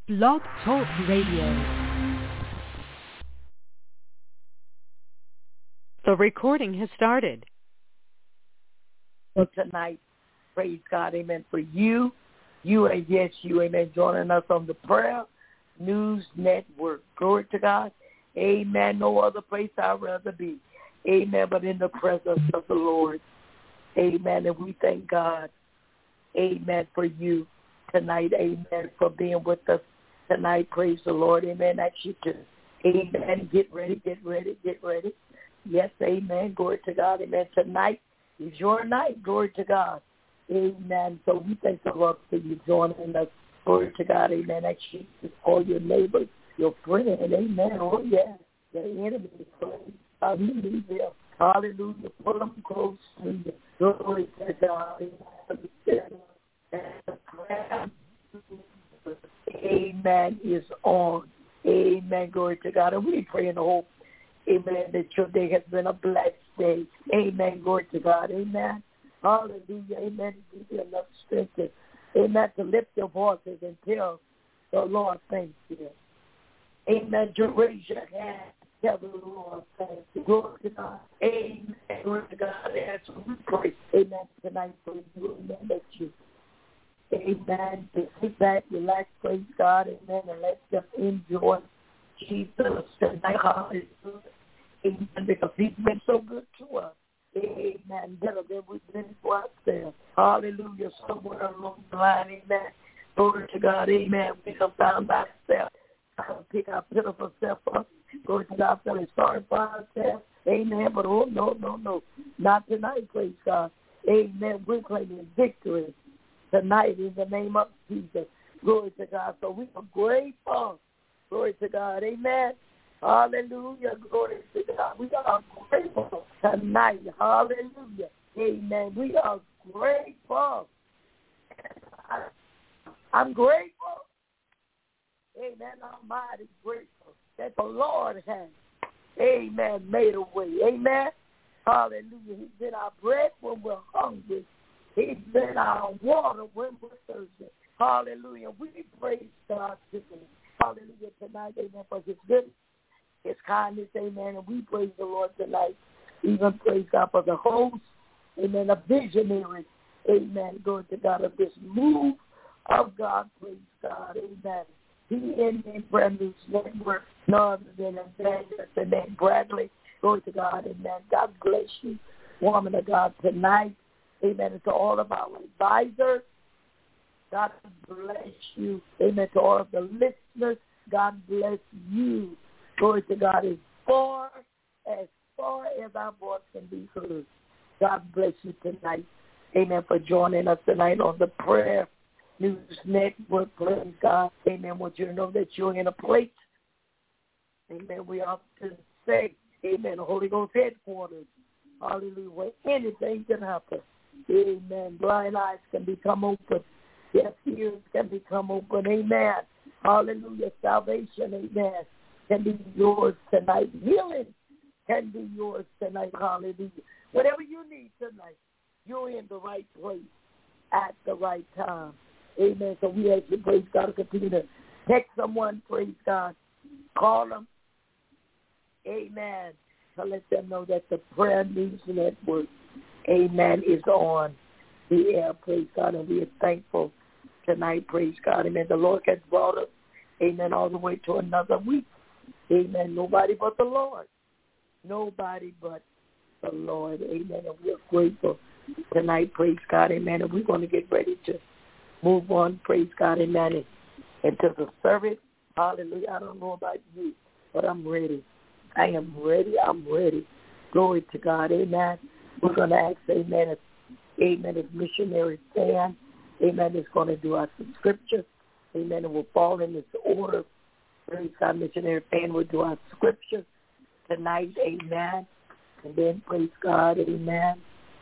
Blog Talk Radio. The recording has started. So tonight, praise God, amen, for you, and yes, you, amen, joining us on the Prayer News Network. Glory to God. Amen. No other place I'd rather be. Amen. But in the presence of the Lord. Amen. And we thank God. Amen. For you tonight. Amen. For being with us tonight. Praise the Lord. Amen. Ask you to, amen, get ready. Yes, amen. Glory to God. Amen. Tonight is your night. Glory to God. Amen. So we thank the Lord for you joining us. Glory to God. Amen. Ask you to call your neighbors, your friend. Amen. Oh, yeah. The enemy is close. Hallelujah. Hallelujah. Pull them close to you. Glory to God. Amen is on. Amen. Glory to God. And we pray and hope, amen, that your day has been a blessed day. Amen. Glory to God. Amen. Hallelujah. Amen. Give you enough strength to, amen, to lift your voices and tell the Lord thank you. Amen. To raise your hand. Tell the Lord thank you. Glory to God. Amen. Glory to God. As we pray. Amen. Tonight for you. Amen. That you. Amen. To sit back, relax, praise God. Amen. And let them enjoy Jesus tonight. Hallelujah. Amen. Because he's been so good to us. Amen. Better than we've been for ourselves. Hallelujah. Somewhere along the line. Amen. Glory to God. Amen. We have found ourselves. Pick our pitiful self up. Glory to God. Feeling sorry for ourselves. Amen. But oh, no. Not tonight, praise God. Amen. We're claiming victory tonight in the name of Jesus. Glory to God. So we are grateful. Glory to God. Amen. Hallelujah. Glory to God. We are grateful tonight. Hallelujah. Amen. We are grateful. I'm grateful. Amen. I'm mighty grateful that the Lord has, amen, made a way. Amen. Hallelujah. He's been our bread when we're hungry. He's been our water when we're thirsty. Hallelujah. We praise God today. Hallelujah. Tonight, amen, for his goodness, his kindness, amen. And we praise the Lord tonight. Even praise God for the host, amen, a visionary, amen. Glory to God of this move of God. Praise God, amen. He in the Prayer News Network, none other than Evangelist, amen, Bradley. Glory to God, amen. God bless you, woman of God, tonight. Amen. And to all of our advisors, God bless you. Amen. To all of the listeners, God bless you. Glory to God. As far as our voice can be heard, God bless you tonight. Amen. For joining us tonight on the Prayer News Network. Praise God. Amen. I want you to know that you're in a place. Amen. We often say, amen, the Holy Ghost headquarters. Hallelujah. Where anything can happen. Amen. Blind eyes can become open. Deaf ears can become open. Amen. Hallelujah. Salvation, amen, can be yours tonight. Healing can be yours tonight. Hallelujah. Whatever you need tonight, you're in the right place at the right time. Amen. So we ask you, praise God, to continue to text someone, praise God. Call them. Amen. To let them know that the Prayer News Network, amen, is on the air, praise God, and we are thankful tonight, praise God. Amen. The Lord has brought us, amen, all the way to another week. Amen. Nobody but the Lord. Nobody but the Lord. Amen. And we are grateful tonight, praise God. Amen. And we're going to get ready to move on, praise God. Amen. Into the service. Hallelujah. I don't know about you, but I'm ready. I am ready. I'm ready. Glory to God. Amen. We're going to ask, amen, if missionary Fan, amen, is going to do our scripture. Amen. And we'll fall in this order. Praise God. Missionary Fan will do our scripture tonight. Amen. And then, praise God. Amen.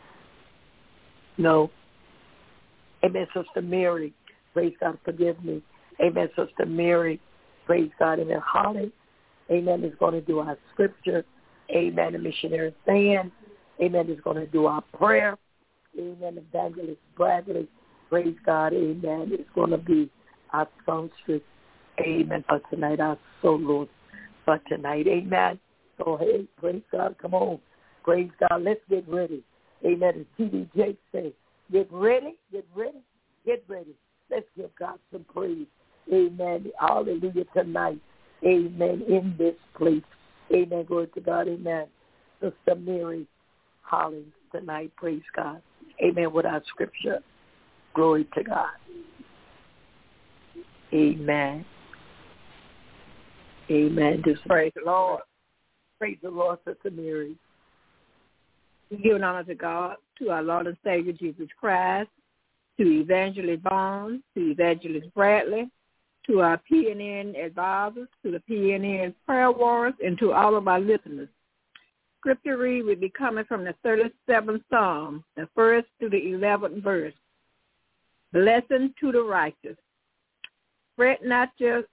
No. Amen. Sister Mary. Praise God. Forgive me. Amen. Sister Mary. Praise God. Amen. Holly. Amen. Is going to do our scripture. Amen. And missionary Fan. Amen. Is going to do our prayer. Amen. Evangelist Bradley. Praise God. Amen. It's going to be our songstress. Amen. For tonight, our soul, Lord. For tonight, amen. So, hey, praise God. Come on. Praise God. Let's get ready. Amen. As T.D. Jakes say, get ready, get ready, get ready. Let's give God some praise. Amen. Hallelujah tonight. Amen. In this place. Amen. Glory to God. Amen. Sister Mary Hollins tonight. Praise God. Amen. With our scripture. Glory to God. Amen. Amen. Just praise the Lord. Praise the Lord, Sister Mary. We give honor to God, to our Lord and Savior Jesus Christ, to Evangelist Barnes, to Evangelist Bradley, to our PNN advisors, to the PNN prayer warriors, and to all of our listeners. Scripture read will be coming from the 37th Psalm, the 1st to the 11th verse. Blessing to the righteous. Fret not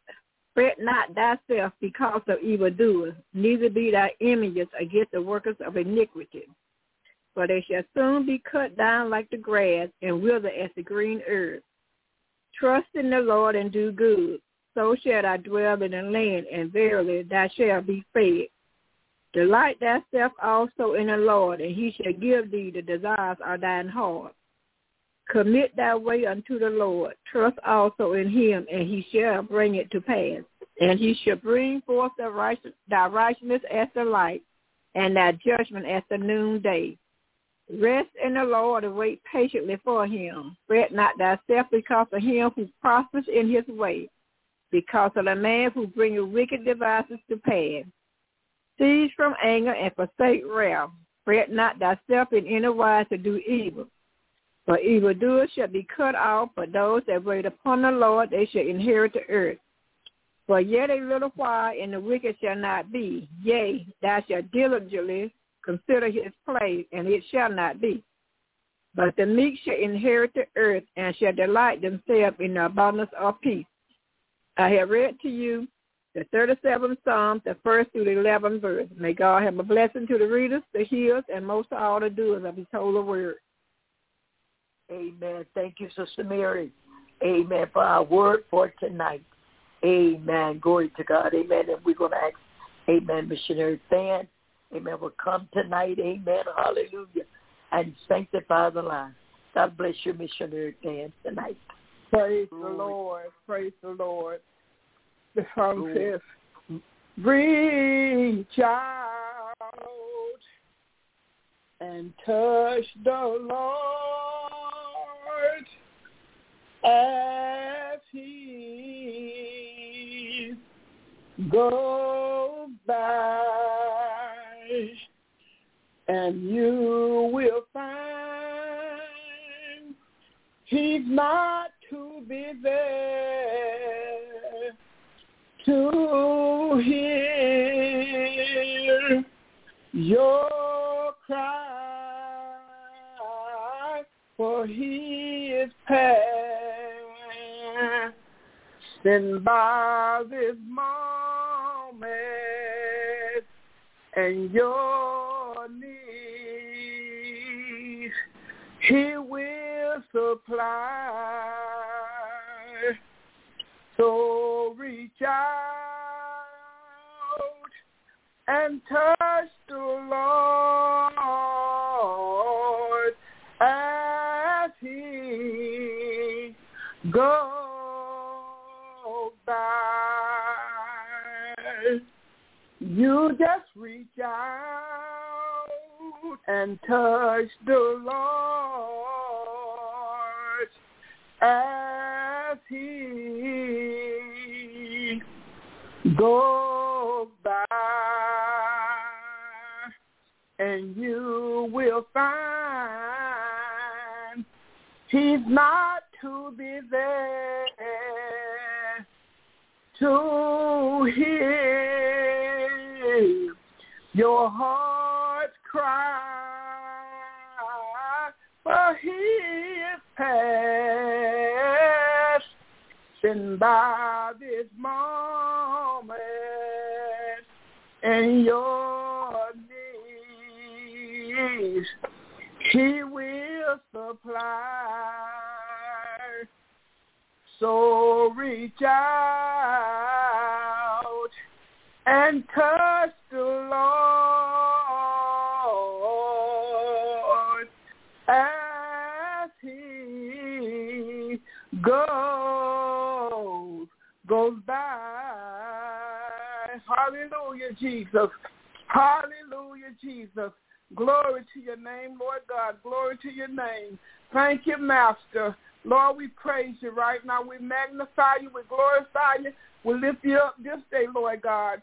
thyself because of evildoers, neither be thy envious against the workers of iniquity. For they shall soon be cut down like the grass and wither as the green herb. Trust in the Lord and do good. So shall thou dwell in the land, and verily thou shalt be fed. Delight thyself also in the Lord, and he shall give thee the desires of thine heart. Commit thy way unto the Lord. Trust also in him, and he shall bring it to pass. And he shall bring forth thy righteousness as the light, and thy judgment as the noonday. Rest in the Lord and wait patiently for him. Fret not thyself because of him who prospers in his way, because of the man who bringeth wicked devices to pass. Cease from anger and forsake wrath. Fret not thyself in any wise to do evil. For evildoers shall be cut off, but those that wait upon the Lord, they shall inherit the earth. For yet a little while, and the wicked shall not be. Yea, thou shalt diligently consider his place, and it shall not be. But the meek shall inherit the earth, and shall delight themselves in the abundance of peace. I have read to you the 37th Psalm, the 1st through the 11th verse. May God have a blessing to the readers, the hearers, and most of all the doers of his holy word. Amen. Thank you, Sister Mary. Amen. For our word for tonight. Amen. Glory to God. Amen. And we're going to ask, amen, Missionary Fan. Amen. Will come tonight. Amen. Hallelujah. And sanctify the line. God bless you, Missionary Fan, tonight. Praise the Lord. Praise the Lord. The song says, reach out and touch the Lord as he goes by, and you will find he's not too busy to hear your cry, for he is passing by this moment, and your needs he will supply. So reach out and touch the Lord as he goes by. You just reach out and touch the Lord as he goes by, and you will find he's not too busy to hear your heart's cry, for he is passing by this moment, and your needs he will supply. So reach out and touch the Lord as he goes by. Hallelujah, Jesus. Hallelujah, Jesus. Glory to your name, Lord God. Glory to your name. Thank you, Master. Lord, we praise you right now. We magnify you. We glorify you. We lift you up this day, Lord God.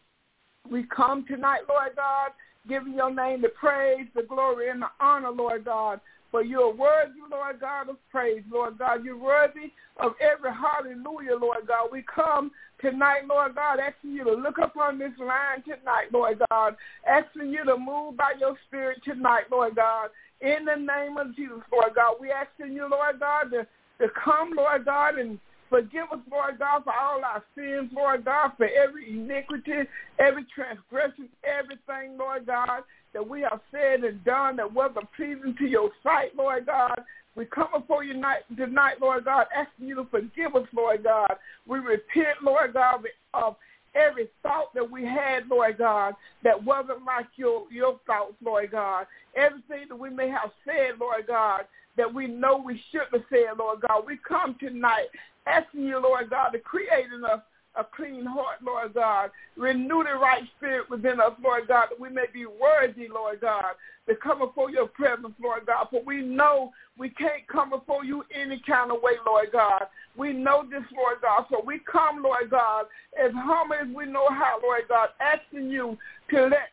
We come tonight, Lord God, giving your name the praise, the glory, and the honor, Lord God. For you are worthy, Lord God, of praise, Lord God. You're worthy of every hallelujah, Lord God. We come tonight, Lord God, asking you to look upon this line tonight, Lord God. Asking you to move by your spirit tonight, Lord God. In the name of Jesus, Lord God. We asking you, Lord God, to come, Lord God, and forgive us, Lord God, for all our sins, Lord God, for every iniquity, every transgression, everything, Lord God, that we have said and done that wasn't pleasing to your sight, Lord God. We come before you tonight, Lord God, asking you to forgive us, Lord God. We repent, Lord God, of every thought that we had, Lord God, that wasn't like your thoughts, Lord God. Everything that we may have said, Lord God, that we know we shouldn't have said, Lord God. We come tonight asking you, Lord God, to create in us a clean heart, Lord God. Renew the right spirit within us, Lord God, that we may be worthy, Lord God, to come before your presence, Lord God. For we know we can't come before you any kind of way, Lord God. We know this, Lord God. So we come, Lord God, as humble as we know how, Lord God, asking you to let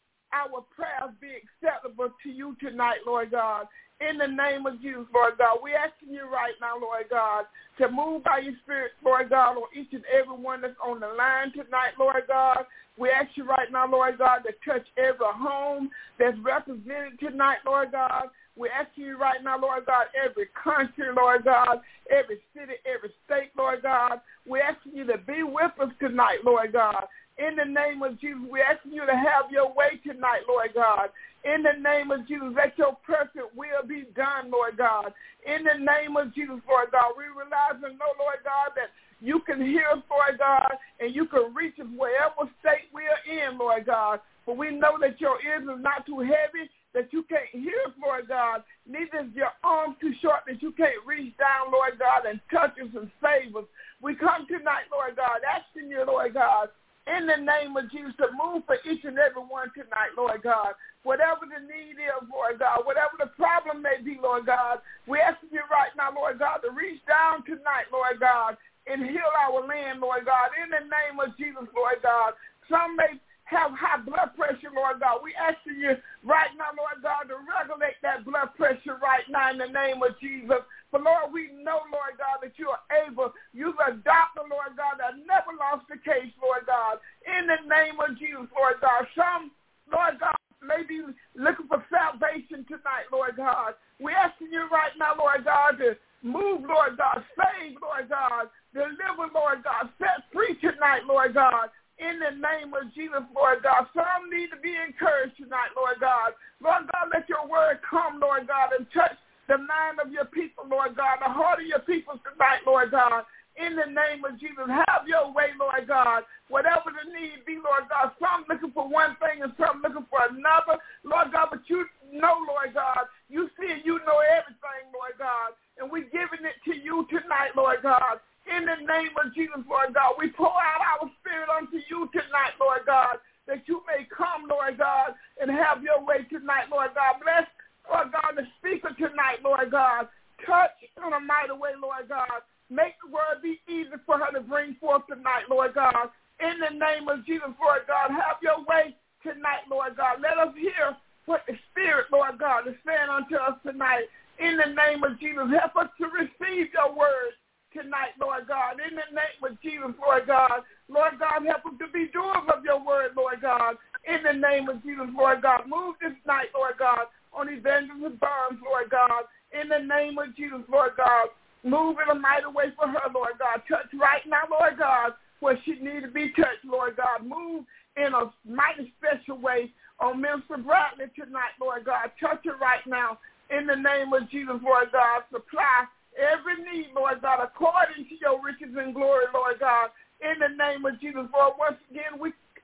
our prayers be acceptable to you tonight, Lord God. In the name of Jesus, Lord God, we're asking you right now, Lord God, to move by your spirit, Lord God, on each and every one that's on the line tonight, Lord God. We ask you right now, Lord God, to touch every home that's represented tonight, Lord God. We ask you right now, Lord God, every country, Lord God, every city, every state, Lord God. We asking you to be with us tonight, Lord God. In the name of Jesus, we asking you to have your way tonight, Lord God. In the name of Jesus, let your perfect will be done, Lord God. In the name of Jesus, Lord God, we realize and know, Lord God, that you can hear us, Lord God, and you can reach us wherever state we are in, Lord God. For we know that your ears are not too heavy, that you can't hear us, Lord God. Neither is your arm too short that you can't reach down, Lord God, and touch us and save us. We come tonight, Lord God, asking you, Lord God, in the name of Jesus, to move for each and every one tonight, Lord God. Whatever the need is, Lord God, whatever the problem may be, Lord God, we ask you right now, Lord God, to reach down tonight, Lord God, and heal our land, Lord God, in the name of Jesus, Lord God. Some may have high blood pressure, Lord God. We ask you right now, Lord God, to regulate that blood pressure right now in the name of Jesus. For, Lord, we know, Lord God, that you are able. You're a doctor, Lord God, that never lost the case, Lord God. In the name of Jesus, Lord God. Some, Lord God, may be looking for salvation tonight, Lord God. We're asking you right now, Lord God, to move, Lord God, save, Lord God, deliver, Lord God, set free tonight, Lord God. In the name of Jesus, Lord God. Some need to be encouraged tonight, Lord God. Lord God, let your word come, Lord God, and touch the mind of your people, Lord God, the heart of your people tonight, Lord God. In the name of Jesus, have your way, Lord God. Whatever the need be, Lord God, some looking for one thing and some looking for another, Lord God, but you know, Lord God, you see and you know everything, Lord God, and we're giving it to you tonight, Lord God. In the name of Jesus, Lord God, we pour out our spirit unto you tonight, Lord God, that you may come, Lord God, and have your way tonight, Lord God. Bless, Lord God, the speaker tonight, Lord God. Touch in a mighty way, Lord God. Make the word be easy for her to bring forth tonight, Lord God. In the name of Jesus, Lord God, have your way tonight, Lord God. Let us hear what the Spirit, Lord God, is saying unto us tonight. In the name of Jesus, help us to receive your word tonight, Lord God. In the name of Jesus, Lord God. Lord God, help us to be doers of your word, Lord God. In the name of Jesus, Lord God. Move this night, Lord God, on Evangelist Barnes, Lord God. In the name of Jesus, Lord God. Move in a mighty way for her, Lord God. Touch right now, Lord God, where she needs to be touched, Lord God. Move in a mighty special way on Minister Bradley tonight, Lord God. Touch her right now. In the name of Jesus, Lord God. Supply every need, Lord God, according to your riches and glory, Lord God. In the name of Jesus, Lord, once again, we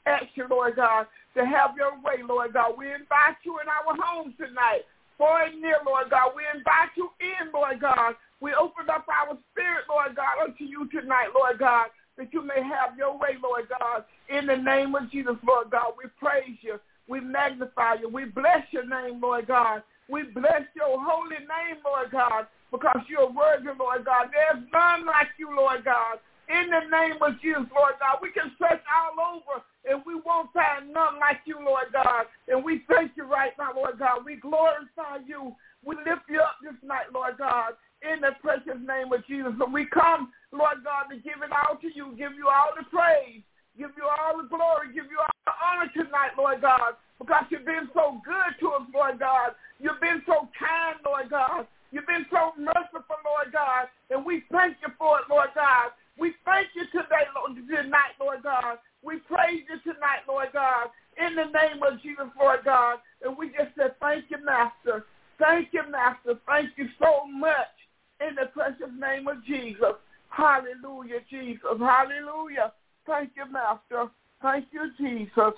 ask you, Lord God, to have your way, Lord God. We invite you in our homes tonight, far and near, Lord God. We invite you in, Lord God. We open up our spirit, Lord God, unto you tonight, Lord God, that you may have your way, Lord God. In the name of Jesus, Lord God, we praise you. We magnify you. We bless your name, Lord God. We bless your holy name, Lord God, because you're worthy, Lord God. There's none like you, Lord God. In the name of Jesus, Lord God, we can search all over and we won't find none like you, Lord God. And we thank you right now, Lord God. We glorify you. We lift you up this night, Lord God, in the precious name of Jesus. And we come, Lord God, to give it all to you, give you all the praise, give you all the glory, give you all the honor tonight, Lord God, because you've been so good to us, Lord God. You've been so kind, Lord God. You've been so merciful, Lord God, and we thank you for it, Lord God. We thank you tonight, Lord God. We praise you tonight, Lord God, in the name of Jesus, Lord God. And we just say thank you, Master. Thank you, Master. Thank you so much in the precious name of Jesus. Hallelujah, Jesus. Hallelujah. Thank you, Master. Thank you, Jesus.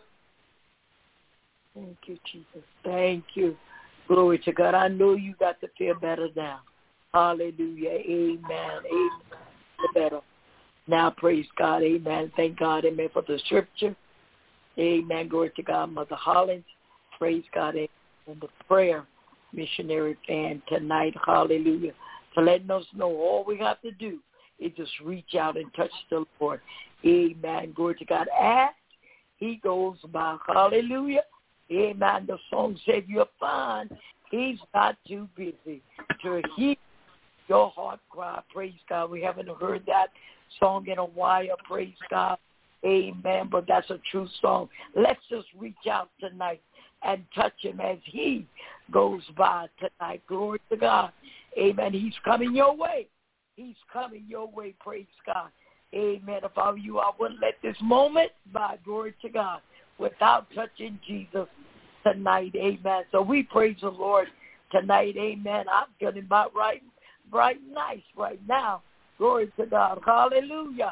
Thank you, Jesus. Thank you. Glory to God. I know you got to feel better now. Hallelujah. Amen. Amen. Better. Now, praise God. Amen. Thank God. Amen. For the scripture. Amen. Glory to God. Mother Hollins. Praise God. Amen. And the prayer missionary fan tonight. Hallelujah. To letting us know all we have to do is just reach out and touch the Lord. Amen. Glory to God. As he goes by. Hallelujah. Amen. The song said, you'll find he's not too busy to hear your heart cry. Praise God. We haven't heard that song in a while. Praise God. Amen. But that's a true song. Let's just reach out tonight and touch him as he goes by tonight. Glory to God. Amen. He's coming your way. He's coming your way. Praise God. Amen. If I were you, I wouldn't let this moment by. Glory to God. Without touching Jesus tonight. Amen. So we praise the Lord tonight. Amen. I'm getting about right nice right now. Glory to God. Hallelujah.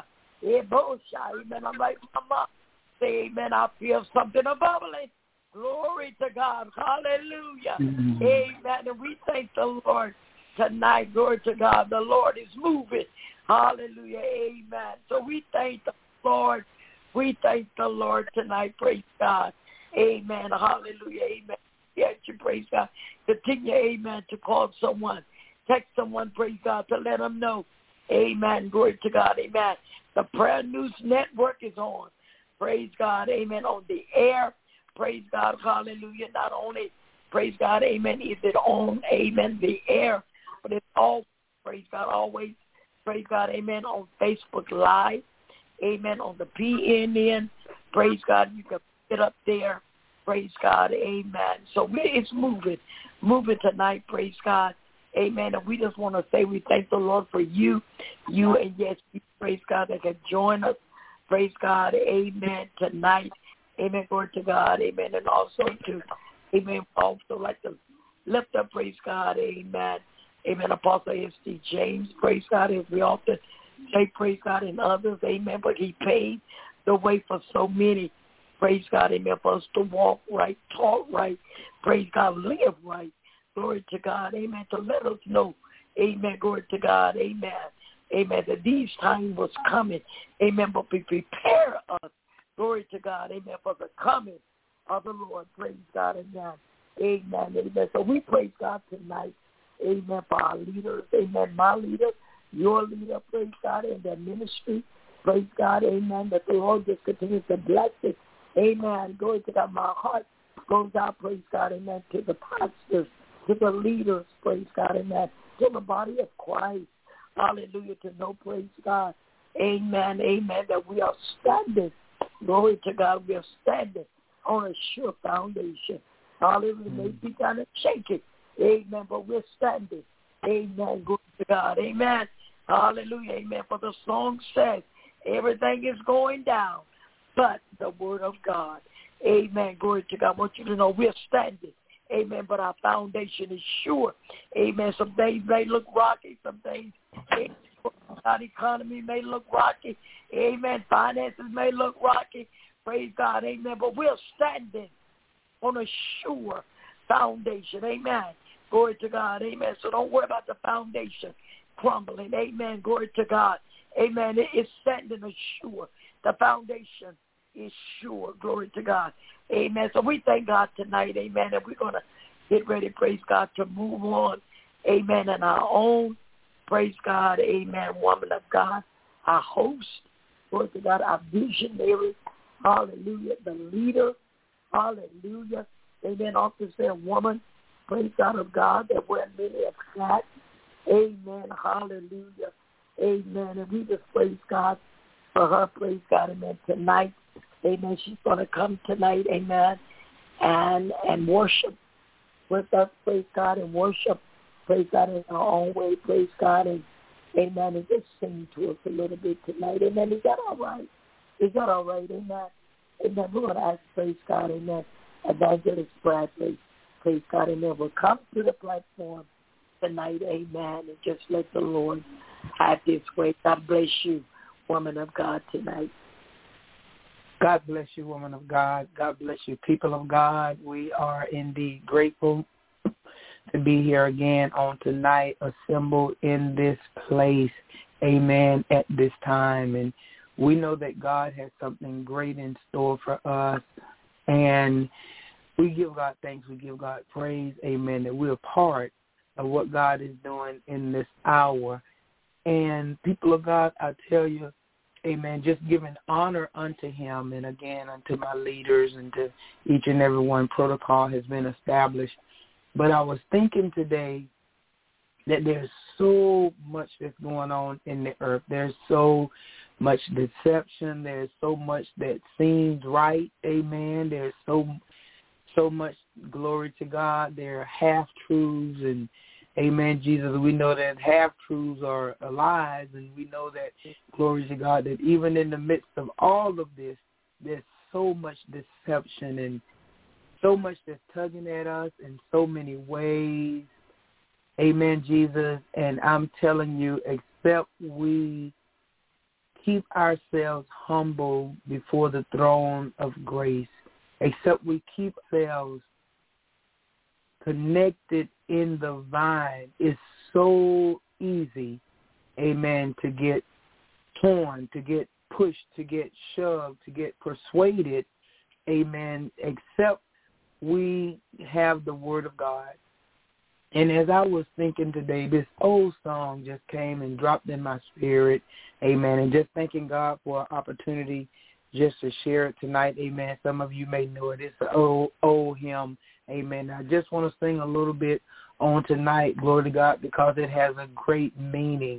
Amen. I'm like, Mama. Say amen. I feel something bubbling. Glory to God. Hallelujah. Mm-hmm. Amen. And we thank the Lord tonight. Glory to God. The Lord is moving. Hallelujah. Amen. So we thank the Lord. We thank the Lord tonight. Praise God. Amen. Hallelujah. Amen. Yes, you praise God. Continue, amen, to call someone. Text someone, praise God, to let them know. Amen. Glory to God. Amen. The Prayer News Network is on. Praise God. Amen. On the air. Praise God. Hallelujah. Not only, praise God, amen, is it on, amen, the air, but it's all, praise God, always, praise God, amen, on Facebook Live. Amen. On the PNN. Praise God. You can get up there. Praise God. Amen. So it's moving tonight. Praise God. Amen. And we just want to say we thank the Lord for you, and yes, praise God, that can join us. Praise God. Amen. Tonight. Amen. Glory to God. Amen. And also to, amen, also like to lift up, praise God. Amen. Amen. Apostle S.D. James. Praise God. As we often say, praise God, and others. Amen. But he paid the way for so many. Praise God. Amen. For us to walk right, talk right. Praise God. Live right. Glory to God. Amen. To let us know. Amen. Glory to God. Amen. Amen. That these times was coming. Amen. But we prepare us. Glory to God. Amen. For the coming of the Lord. Praise God. Amen. Amen. Amen. So we praise God tonight. Amen. For our leaders. Amen. My leader. Your leader. Praise God. In their ministry. Praise God. Amen. That the Lord just continues to bless it. Amen. Glory to God. My heart goes out. Praise God. Amen. To the pastors. To the leaders, praise God, amen, to the body of Christ, hallelujah, to know, praise God, amen, amen, that we are standing, glory to God, we are standing on a sure foundation, hallelujah, maybe kind of shaking, amen, but we're standing, amen, glory to God, amen, hallelujah, amen, for the song says, everything is going down, but the word of God, amen, glory to God, I want you to know we're standing. Amen. But our foundation is sure. Amen. Some things may look rocky. Some things, our economy may look rocky. Amen. Finances may look rocky. Praise God, amen. But we're standing on a sure foundation, amen. Glory to God, amen. So don't worry about the foundation crumbling, amen. Glory to God, amen. It's standing assured. The foundation is sure, glory to God, amen. So we thank God tonight, amen, and we're going to get ready, praise God, to move on, amen, in our own, praise God, amen, woman of God, our host, glory to God, our visionary, hallelujah, the leader, hallelujah, amen. Often say a woman, praise God of God, that wear many of hats, amen, hallelujah, amen. And we just praise God for her, praise God, amen, tonight, amen. She's going to come tonight, amen, and worship with us, praise God, and worship, praise God, in our own way, praise God, and amen, and just sing to us a little bit tonight, amen. Is that all right? Is that all right, amen? Amen. We're going to ask, praise God, amen, Evangelist Bradley, praise God, amen, will come to the platform tonight, amen, and just let the Lord have his way. God bless you, woman of God, tonight. God bless you, woman of God. God bless you, people of God. We are indeed grateful to be here again on tonight, assembled in this place, amen, at this time. And we know that God has something great in store for us. And we give God thanks. We give God praise, amen, that we're part of what God is doing in this hour. And people of God, I tell you, amen, just giving honor unto him and, again, unto my leaders and to each and every one. Protocol has been established. But I was thinking today that there's so much that's going on in the earth. There's so much deception. There's so much that seems right, amen. There's so much, glory to God. There are half-truths and, amen, Jesus, we know that half-truths are lies, and we know that, glory to God, that even in the midst of all of this, there's so much deception and so much that's tugging at us in so many ways, amen, Jesus, and I'm telling you, except we keep ourselves humble before the throne of grace, except we keep ourselves connected in the vine, it's so easy, amen, to get torn, to get pushed, to get shoved, to get persuaded, amen, except we have the Word of God. And as I was thinking today, this old song just came and dropped in my spirit, amen, and just thanking God for an opportunity just to share it tonight, amen. Some of you may know it. It's an old hymn, amen. I just want to sing a little bit on tonight, glory to God, because it has a great meaning,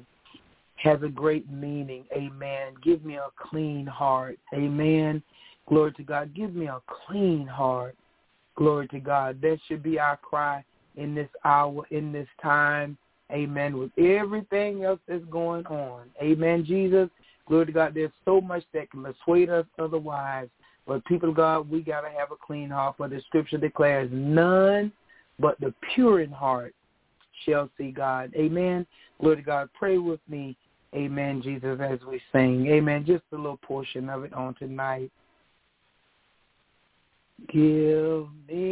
amen. Give me a clean heart, amen. Glory to God. Give me a clean heart, glory to God. That should be our cry in this hour, in this time, amen, with everything else that's going on, amen, Jesus. Glory to God, there's so much that can persuade us otherwise. But people of God, we got to have a clean heart, for the scripture declares none but the pure in heart shall see God. Amen. Glory to God. Pray with me, amen, Jesus, as we sing. Amen. Just a little portion of it on tonight. Give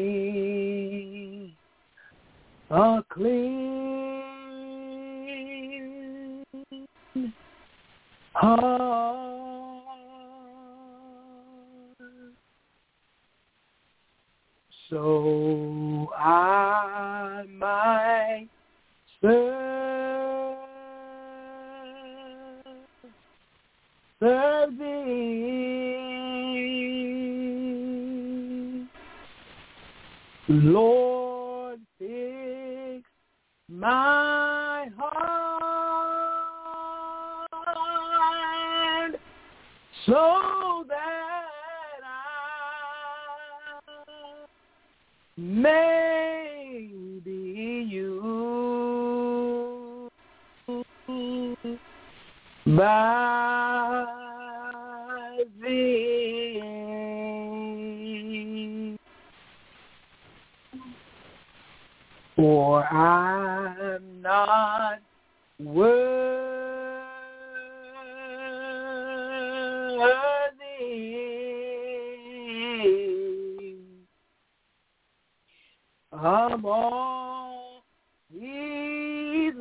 me a clean heart, so I might serve thee. Lord, fix my heart so that I may be used by thee. For I'm not worthy from all His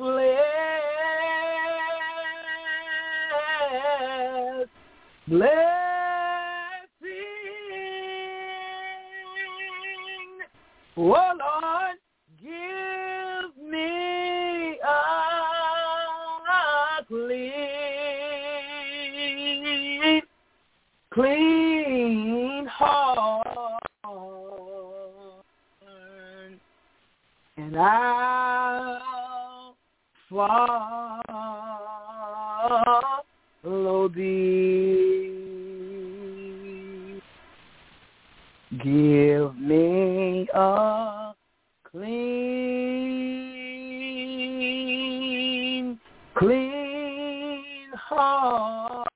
blessing. Oh Lord, give me a clean heart, and I'll follow Thee. Give me a clean heart,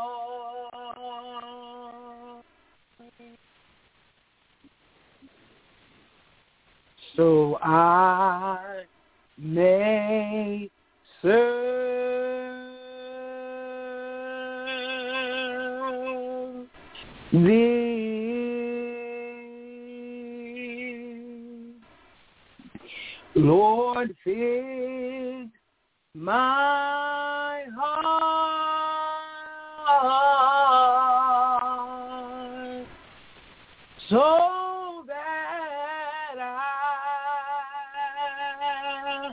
so I may serve Thee. Lord, fix my heart so that I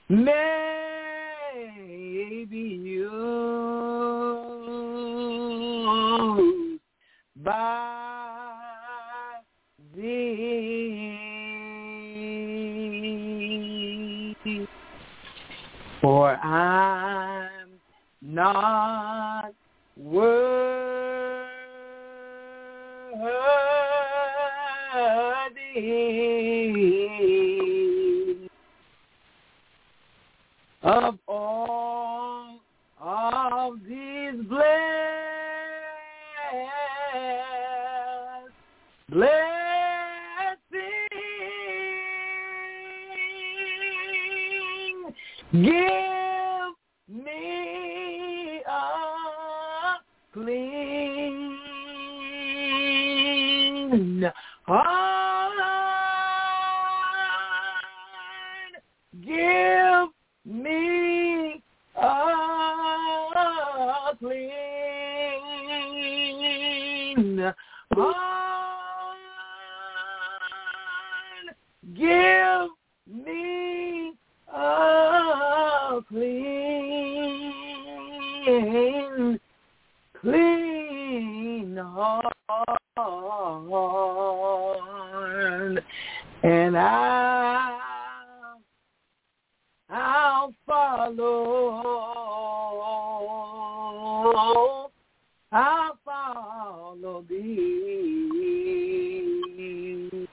may be used by Thee. For I'm not worthy of all of these blessings. Give me a clean heart. Give me a clean heart. Give me a clean heart, and I'll follow Thee.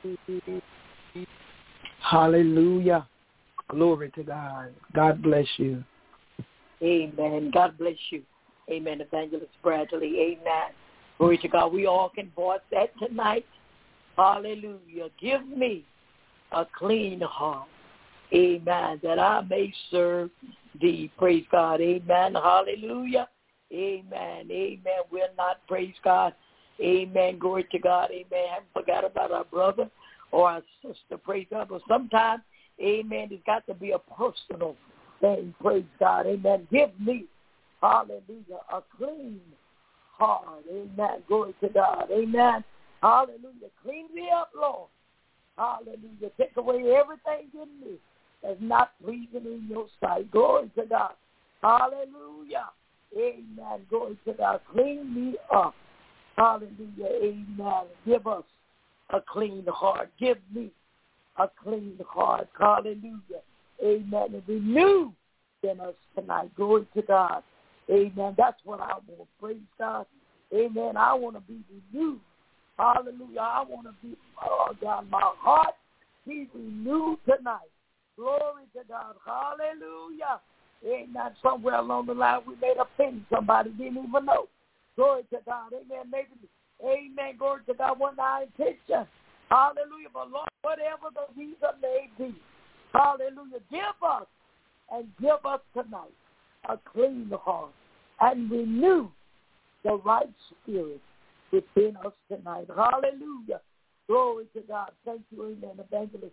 Hallelujah. Glory to God. God bless you. Amen. God bless you. Amen. Evangelist Bradley. Amen. Glory to God. We all can voice that tonight. Hallelujah. Give me a clean heart. Amen. That I may serve Thee. Praise God. Amen. Hallelujah. Amen. Amen. We're not, praise God. Amen. Glory to God. Amen. Haven't forgot about our brother or our sister. Praise God. But sometimes, amen, it's got to be a personal thing. Praise God. Amen. Give me, hallelujah, a clean heart. Amen. Glory to God. Amen. Hallelujah. Clean me up, Lord. Hallelujah. Take away everything in me that's not pleasing in your sight. Glory to God. Hallelujah. Amen. Glory to God. Clean me up. Hallelujah. Amen. Give us a clean heart. Give me a clean heart. Hallelujah. Amen. And renew in us tonight. Glory to God. Amen. That's what I want. Praise God. Amen. I want to be renewed. Hallelujah. I want to be, oh God, my heart be renewed tonight. Glory to God. Hallelujah. Amen. Somewhere along the line we made a offend somebody, didn't even know. Glory to God. Amen. Maybe, amen. Glory to God. Wasn't our intention. Hallelujah. But Lord, whatever the reason may be, hallelujah, give us tonight a clean heart and renew the right spirit within us tonight. Hallelujah. Glory to God. Thank you, amen, Evangelist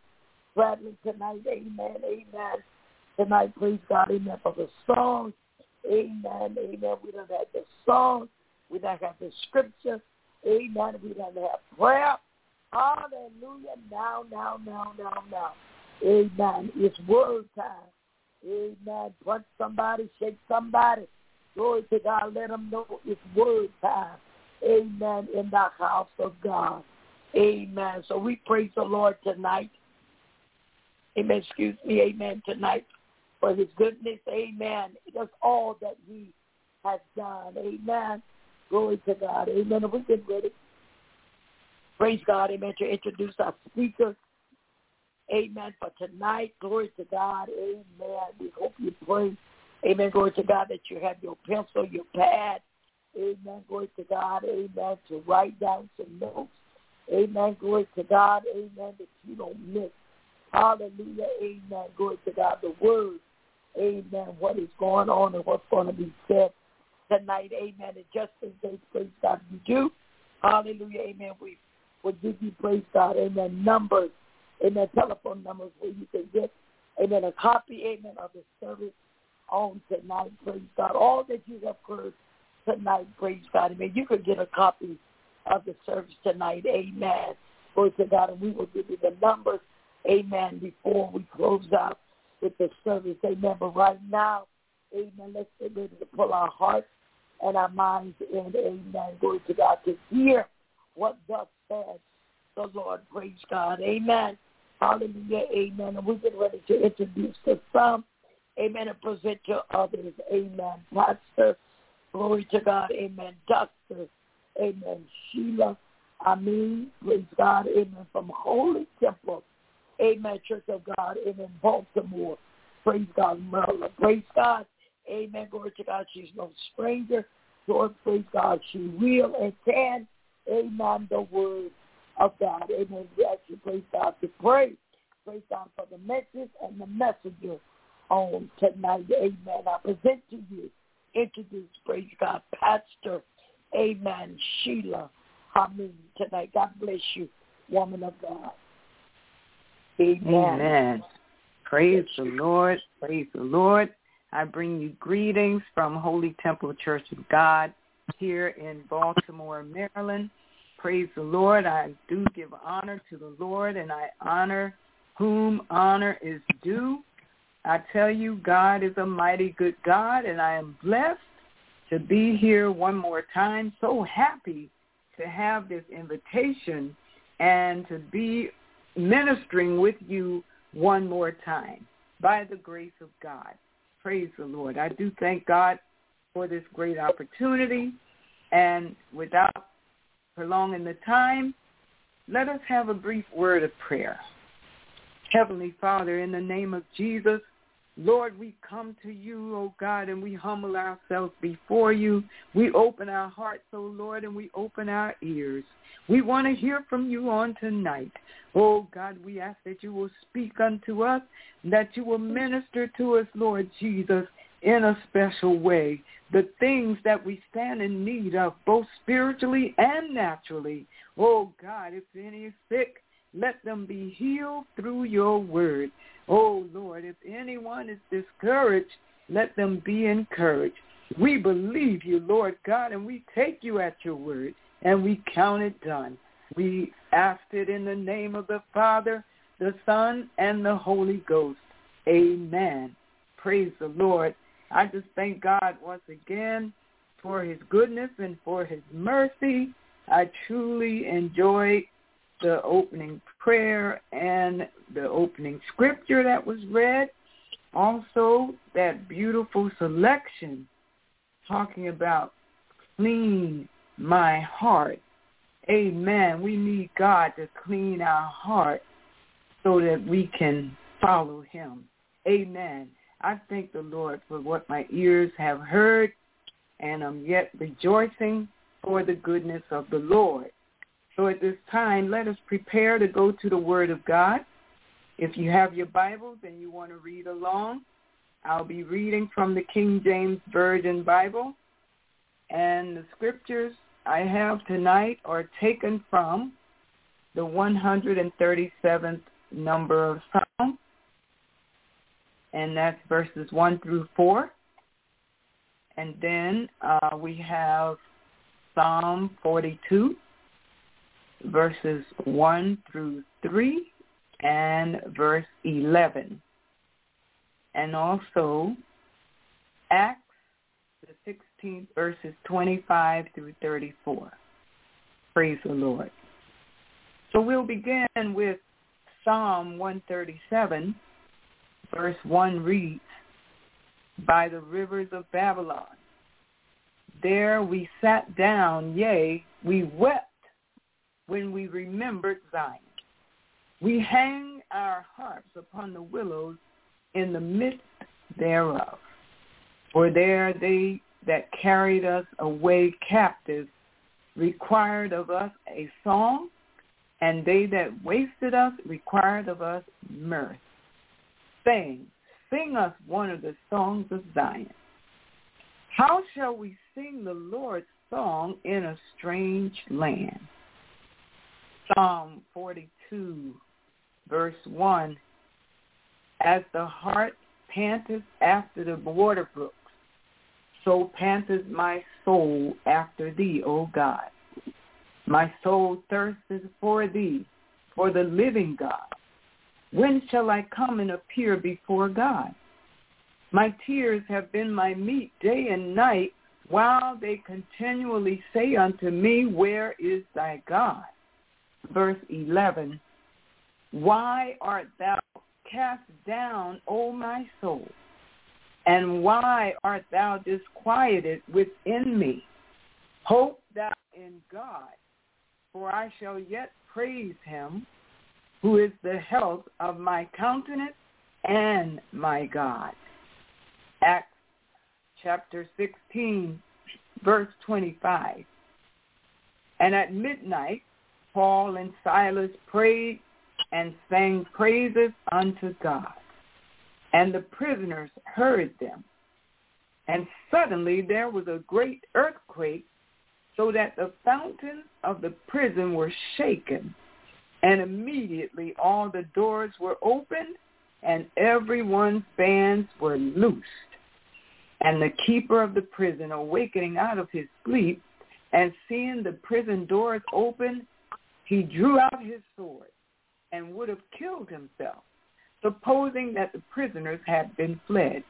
Bradley tonight. Amen. Amen. Tonight, praise God. Amen. For the song. Amen. Amen. We don't have the song. We don't have the scripture. Amen. We don't have prayer. Hallelujah. Now. Amen. It's word time. Amen. Punch somebody, shake somebody. Glory to God. Let them know it's word time. Amen. In the house of God. Amen. So we praise the Lord tonight. Amen. Excuse me. Amen. Tonight for his goodness. Amen. That's all that he has done. Amen. Glory to God. Amen. And we get ready. Praise God. Amen. To introduce our speaker. Amen. For tonight. Glory to God. Amen. We hope you pray. Amen. Glory to God that you have your pencil, your pad. Amen. Glory to God. Amen. To write down some notes. Amen. Glory to God. Amen. That you don't miss. Hallelujah. Amen. Glory to God. The word. Amen. What is going on and what's going to be said tonight. Amen. And just in case, praise God, you do. Hallelujah. Amen. We will give you, praise God. Amen. Numbers. Amen. Telephone numbers where you can get, amen, a copy, amen, of the service on tonight. Praise God. All that you have heard tonight, praise God. Amen. You can get a copy of the service tonight. Amen. Glory to God. And we will give you the numbers. Amen. Before we close out with the service. Amen. But right now, amen, let's get ready to pull our hearts and our minds in. Amen. Glory to God to hear what thus said the Lord. Praise God. Amen. Hallelujah. Amen. And we're getting ready to introduce to some. Amen. And present to others. Amen. Pastor. Glory to God. Amen. Dr. Amen. Sheila. Praise God. Amen. From Holy Temple. Amen. Church of God. Amen. Baltimore. Praise God. Maryland. Praise God. Amen. Glory to God. She's no stranger. Lord, praise God. She will and can. Amen. The word of God. Amen. We ask you, praise God, to pray. Praise God for the message and the messenger on tonight. Amen. I present to you, introduce, praise God, Pastor, amen, Sheila tonight. God bless you, woman of God. Amen. Amen. Praise the Lord. Praise the Lord. I bring you greetings from Holy Temple Church of God here in Baltimore, Maryland. Praise the Lord. I do give honor to the Lord, and I honor whom honor is due. I tell you, God is a mighty good God, and I am blessed to be here one more time. So happy to have this invitation and to be ministering with you one more time by the grace of God. Praise the Lord. I do thank God for this great opportunity, and without prolonging the time, let us have a brief word of prayer. Heavenly Father, in the name of Jesus, Lord, we come to you, oh God, and we humble ourselves before you. We open our hearts, oh Lord, and we open our ears. We want to hear from you on tonight. Oh God, we ask that you will speak unto us, that you will minister to us, Lord Jesus, in a special way. The things that we stand in need of, both spiritually and naturally. Oh God, if any is sick, let them be healed through your word. Oh Lord, if anyone is discouraged, let them be encouraged. We believe you, Lord God, and we take you at your word, and we count it done. We ask it in the name of the Father, the Son, and the Holy Ghost. Amen. Praise the Lord. I just thank God once again for his goodness and for his mercy. I truly enjoyed the opening prayer and the opening scripture that was read. Also, that beautiful selection talking about clean my heart. Amen. We need God to clean our heart so that we can follow him. Amen. I thank the Lord for what my ears have heard, and I'm yet rejoicing for the goodness of the Lord. So at this time, let us prepare to go to the Word of God. If you have your Bibles and you want to read along, I'll be reading from the King James Version Bible. And the scriptures I have tonight are taken from the 137th number of Psalm, and that's verses 1 through 4. And then we have Psalm 42, verses 1 through 3, and verse 11. And also Acts, the 16th, verses 25 through 34. Praise the Lord. So we'll begin with Psalm 137, verse 1 reads, "By the rivers of Babylon, there we sat down, yea, we wept when we remembered Zion. We hang our harps upon the willows in the midst thereof. For there they that carried us away captive required of us a song, and they that wasted us required of us mirth, saying, Sing us one of the songs of Zion. How shall we sing the Lord's song in a strange land?" Psalm 42, verse 1, "As the hart panteth after the water brooks, so panteth my soul after thee, O God. My soul thirsteth for thee, for the living God. When shall I come and appear before God? My tears have been my meat day and night, while they continually say unto me, Where is thy God?" Verse 11, "Why art thou cast down, O my soul? And why art thou disquieted within me? Hope thou in God, for I shall yet praise him, who is the health of my countenance and my God." Acts chapter 16, verse 25. "And at midnight Paul and Silas prayed and sang praises unto God. And the prisoners heard them. And suddenly there was a great earthquake, so that the fountains of the prison were shaken. And immediately all the doors were opened, and everyone's bands were loosed. And the keeper of the prison, awakening out of his sleep, and seeing the prison doors open, he drew out his sword and would have killed himself, supposing that the prisoners had been fled.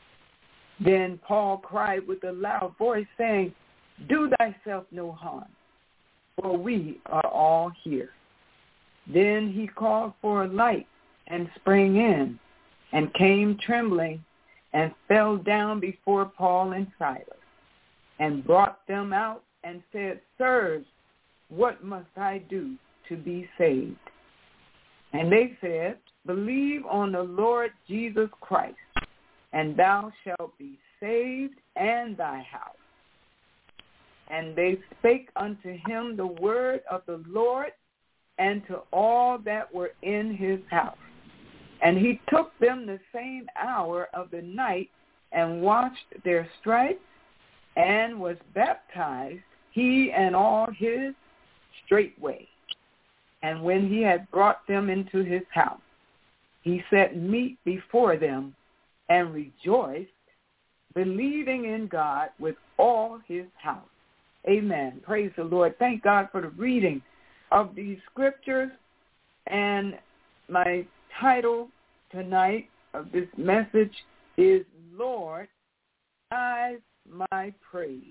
Then Paul cried with a loud voice, saying, Do thyself no harm, for we are all here. Then he called for a light and sprang in, and came trembling, and fell down before Paul and Silas, and brought them out, and said, Sirs, what must I do to be saved? And they said, Believe on the Lord Jesus Christ, and thou shalt be saved and thy house. And they spake unto him the word of the Lord, and to all that were in his house. And he took them the same hour of the night, and washed their stripes, and was baptized, he and all his, straightway. And when he had brought them into his house, he set meat before them, and rejoiced, believing in God with all his house. Amen. Praise the Lord. Thank God for the reading of these scriptures. And my title tonight of this message is, Lord, revive my praise.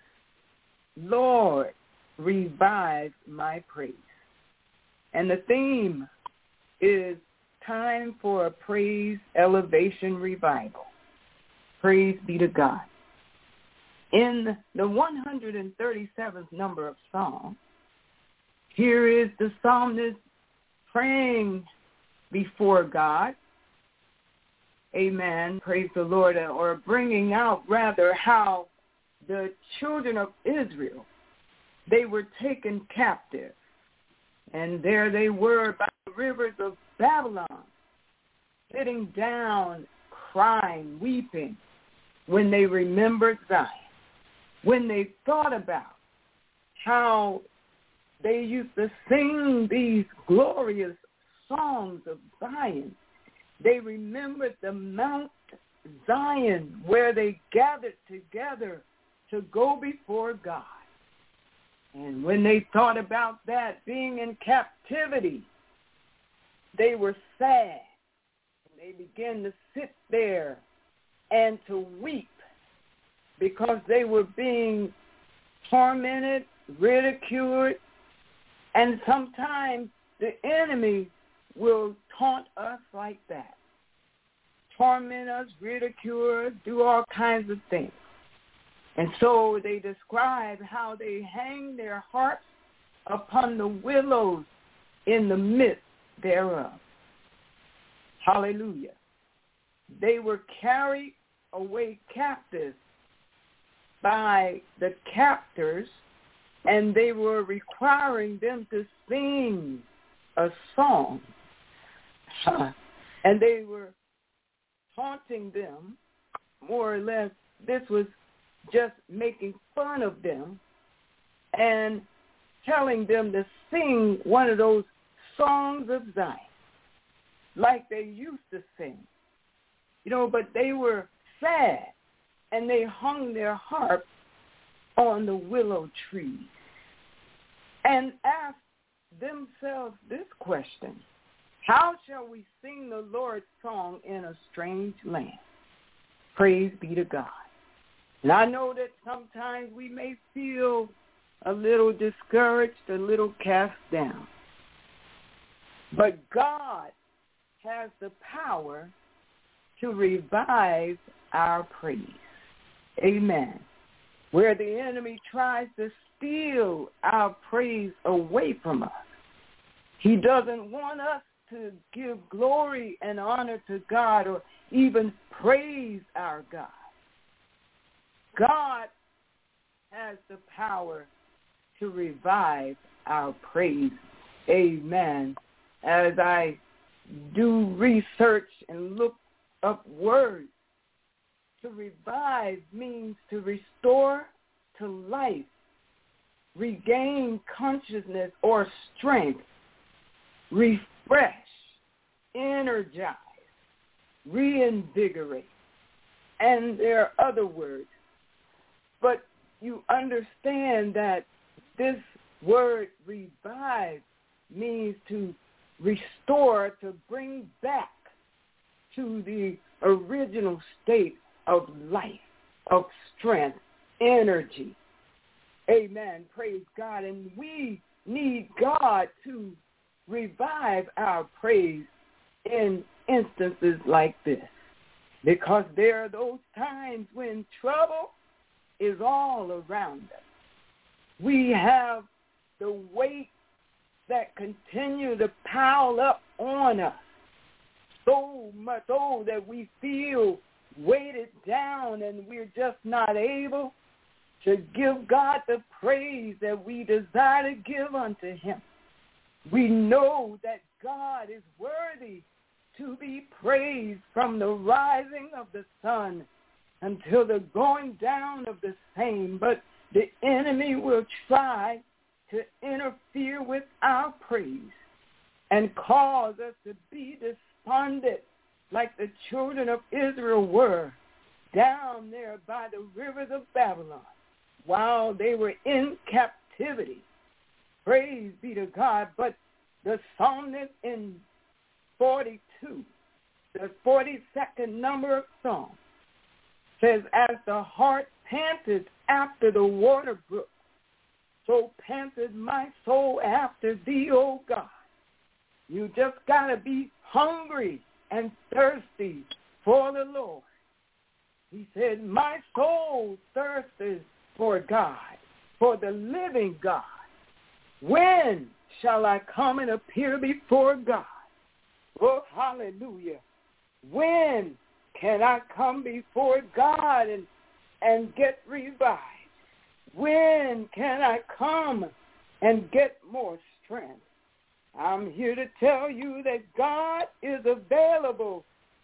Lord, revive my praise. And the theme is time for a praise elevation revival. Praise be to God. In the 137th number of Psalm, here is the psalmist praying before God. Amen. Praise the Lord. Or bringing out, rather, how the children of Israel, they were taken captive. And there they were by the rivers of Babylon, sitting down, crying, weeping, when they remembered Zion, when they thought about how they used to sing these glorious songs of Zion. They remembered the Mount Zion where they gathered together to go before God. And when they thought about that, being in captivity, they were sad. They began to sit there and to weep because they were being tormented, ridiculed, and sometimes the enemy will taunt us like that. Torment us, ridicule us, do all kinds of things. And so they describe how they hang their harps upon the willows in the midst thereof. Hallelujah. They were carried away captive by the captors, and they were requiring them to sing a song. And they were taunting them, more or less. This was just making fun of them and telling them to sing one of those songs of Zion like they used to sing. But they were sad, and they hung their harps on the willow trees and asked themselves this question: how shall we sing the Lord's song in a strange land? Praise be to God. And I know that sometimes we may feel a little discouraged, a little cast down. But God has the power to revive our praise. Amen. Where the enemy tries to steal our praise away from us, he doesn't want us to give glory and honor to God or even praise our God. God has the power to revive our praise. Amen. As I do research and look up words, to revive means to restore to life, regain consciousness or strength, refresh, energize, reinvigorate. And there are other words. But you understand that this word revive means to restore, to bring back to the original state of life, of strength, energy. Amen. Praise God. And we need God to revive our praise in instances like this, because there are those times when trouble is all around us. We have the weight that continue to pile up on us, so much so that we feel weighted down and we're just not able to give God the praise that we desire to give unto him. We know that God is worthy to be praised from the rising of the sun until the going down of the same. But the enemy will try to interfere with our praise and cause us to be despondent like the children of Israel were down there by the rivers of Babylon while they were in captivity. Praise be to God. But the psalmist in 42, the 42nd number of Psalms, says, as the heart panteth after the water brook, so panteth my soul after thee, O God. You just got to be hungry and thirsty for the Lord. He said, my soul thirsteth for God, for the living God. When shall I come and appear before God? Oh, hallelujah. When can I come before God and get revived? When can I come and get more strength? I'm here to tell you that God is available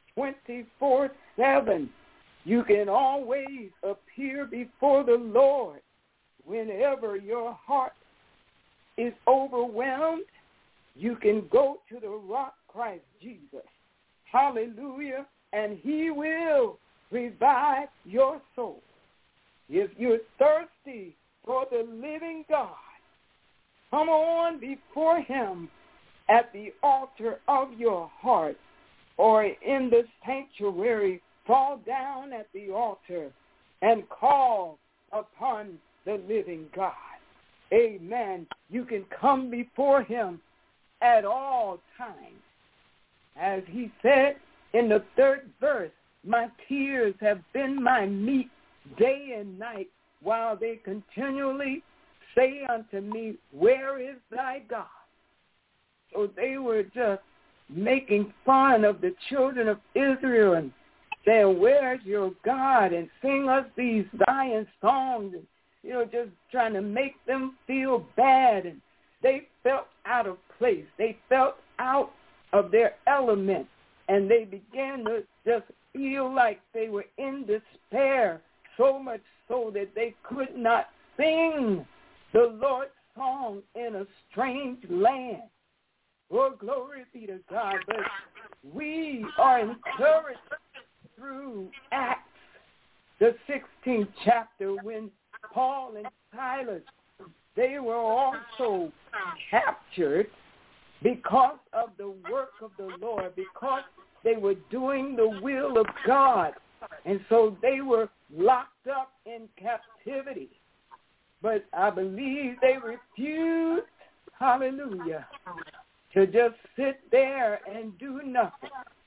24/7. You can always appear before the Lord whenever your heart is overwhelmed you can go to the rock, Christ Jesus. Hallelujah. And he will revive your soul. If you're thirsty for the living God, come on before him at the altar of your heart, or in the sanctuary, fall down at the altar and call upon the living God. Amen. You can come before him at all times. As he said in the 3rd verse, my tears have been my meat day and night, while they continually say unto me, where is thy God? So they were just making fun of the children of Israel and saying, where's your God? And sing us these Zion songs, and, just trying to make them feel bad. And they felt out of place. They felt out of their element. And they began to just feel like they were in despair, so much so that they could not sing the Lord's song in a strange land. Oh, glory be to God. But we are encouraged through Acts, the 16th chapter, when Paul and Silas, they were also captured because of the work of the Lord, because they were doing the will of God. And so they were locked up in captivity. But I believe they refused, hallelujah, to just sit there and do nothing.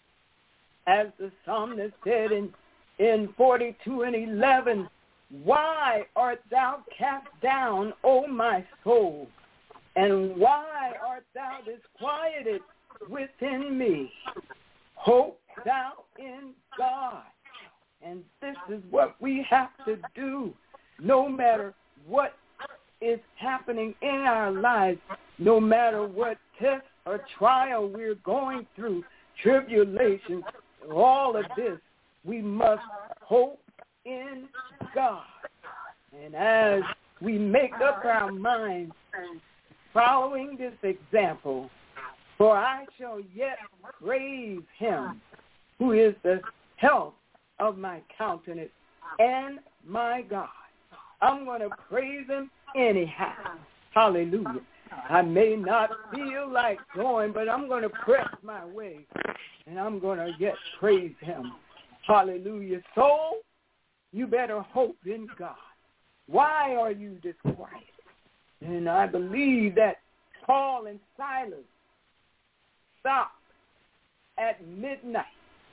As the psalmist said in 42:11, why art thou cast down, O my soul? And why art thou disquieted within me? Hope thou in God. And this is what we have to do, no matter what is happening in our lives, no matter what test or trial we're going through, tribulations, all of this, we must hope in God. And as we make up our minds, following this example, for I shall yet praise him who is the health of my countenance and my God. I'm going to praise him anyhow. Hallelujah. I may not feel like going, but I'm going to press my way, and I'm going to yet praise him. Hallelujah. Soul, you better hope in God. Why are you disquieted? And I believe that Paul and Silas stopped at midnight,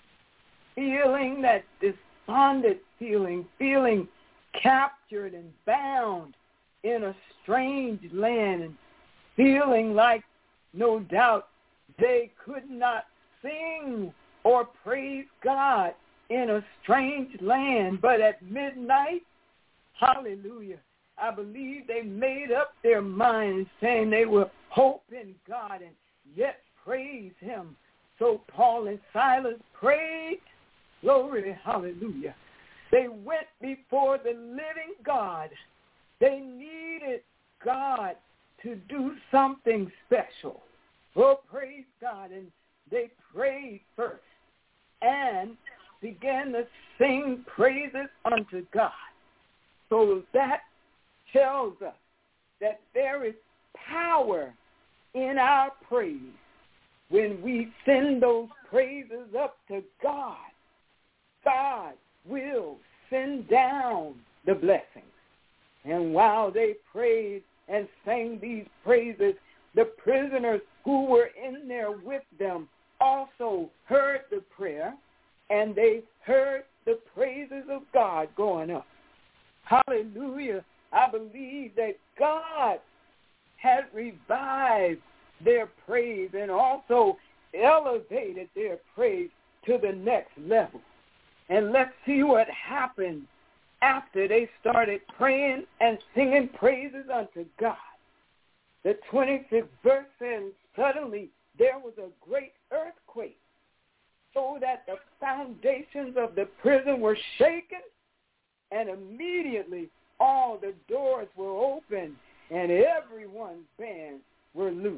feeling that despondent feeling captured and bound in a strange land, and feeling like no doubt they could not sing or praise God in a strange land. But at midnight, hallelujah, I believe they made up their minds saying they will hope in God and yet praise him. So Paul and Silas prayed, glory, hallelujah. They went before the living God. They needed God to do something special. Oh, praise God. And they prayed first and began to sing praises unto God. So that tells us that there is power in our praise. When we send those praises up to God, God will send down the blessings. And while they prayed and sang these praises, the prisoners who were in there with them also heard the prayer, and they heard the praises of God going up. Hallelujah. I believe that God has revived their praise and also elevated their praise to the next level. And let's see what happened after they started praying and singing praises unto God. The 26th verse says, suddenly there was a great earthquake, so that the foundations of the prison were shaken, and immediately all the doors were open, and everyone's bands were loosed.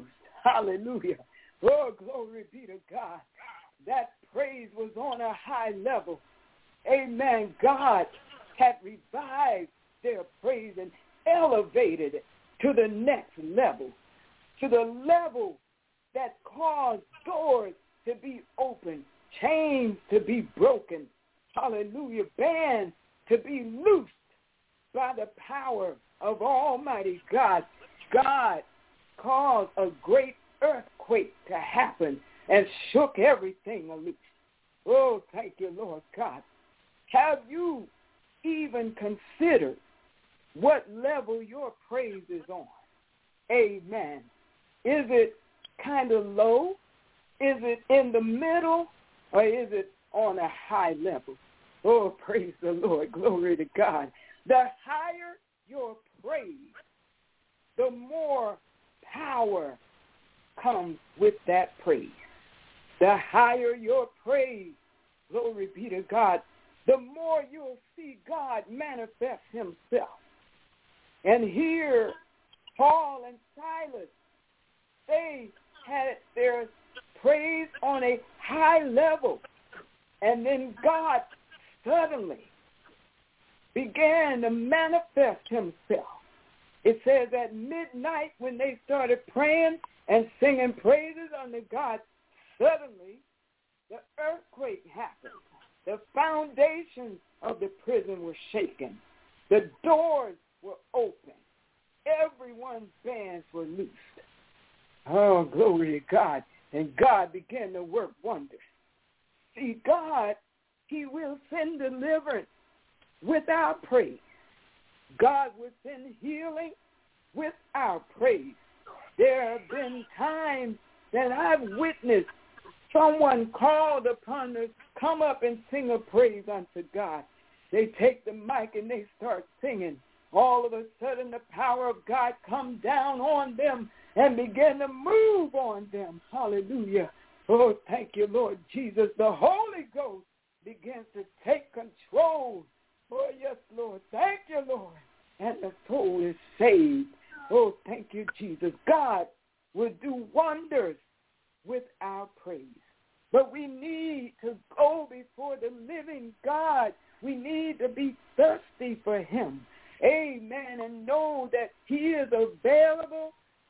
Hallelujah. Oh, glory be to God. That praise was on a high level. Amen. God had revived their praise and elevated it to the next level, to the level that caused doors to be opened, chains to be broken, hallelujah, bands to be loosed by the power of Almighty God. God caused a great earthquake to happen and shook everything loose. Oh, thank you, Lord God. Have you even considered what level your praise is on? Amen. Is it kind of low? Is it in the middle? Or is it on a high level? Oh, praise the Lord. Glory to God. The higher your praise, the more power comes with that praise. The higher your praise, glory be to God, the more you'll see God manifest himself. And here, Paul and Silas, they had their praise on a high level. And then God suddenly began to manifest himself. It says at midnight when they started praying and singing praises unto God, suddenly the earthquake happened. The foundations of the prison were shaken. The doors were open. Everyone's bands were loosed. Oh, glory to God. And God began to work wonders. See, God, he will send deliverance with our praise. God will send healing with our praise. There have been times that I've witnessed someone called upon to come up and sing a praise unto God. They take the mic and they start singing. All of a sudden the power of God come down on them and begin to move on them. Hallelujah. Oh, thank you, Lord Jesus. The Holy Ghost begins to take control. Oh, yes, Lord. Thank you, Lord. And the soul is saved. Oh, thank you, Jesus. God will do wonders with our praise. But we need to go before the living God. We need to be thirsty for him. Amen. And know that he is available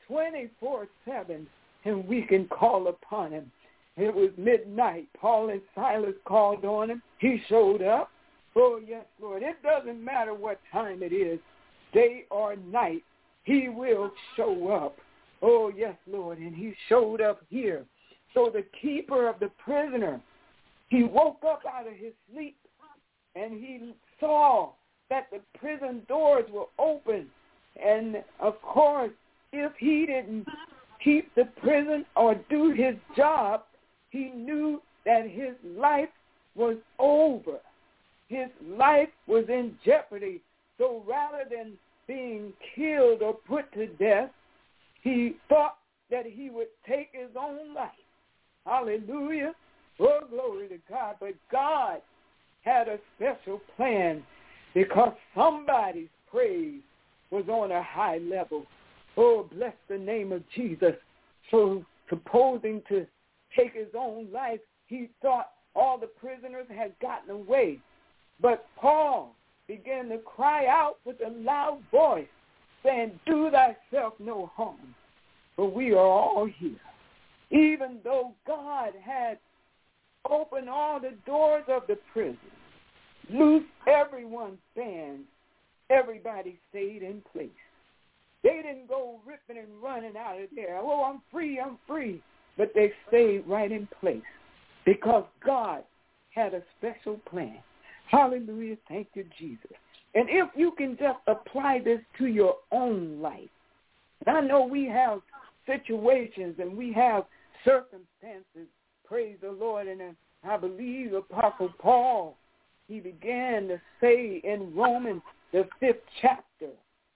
24/7, and we can call upon him. It was midnight. Paul and Silas called on him. He showed up. Oh, yes, Lord. It doesn't matter what time it is, day or night, he will show up. Oh, yes, Lord. And he showed up here. So the keeper of the prisoner, he woke up out of his sleep, and he saw that the prison doors were open. And, of course, if he didn't keep the prison or do his job, he knew that his life was over. His life was in jeopardy. So rather than being killed or put to death, he thought that he would take his own life. Hallelujah. Oh, glory to God. But God had a special plan because somebody's praise was on a high level. Oh, bless the name of Jesus. So supposing to take his own life, he thought all the prisoners had gotten away. But Paul began to cry out with a loud voice, saying, "Do thyself no harm, for we are all here." Even though God had opened all the doors of the prison, loosed everyone's bands, everybody stayed in place. They didn't go ripping and running out of there. Oh, I'm free, I'm free. But they stayed right in place because God had a special plan. Hallelujah. Thank you, Jesus. And if you can just apply this to your own life. I know we have situations and we have circumstances, praise the Lord. And I believe Apostle Paul, he began to say in Romans, the 5th chapter,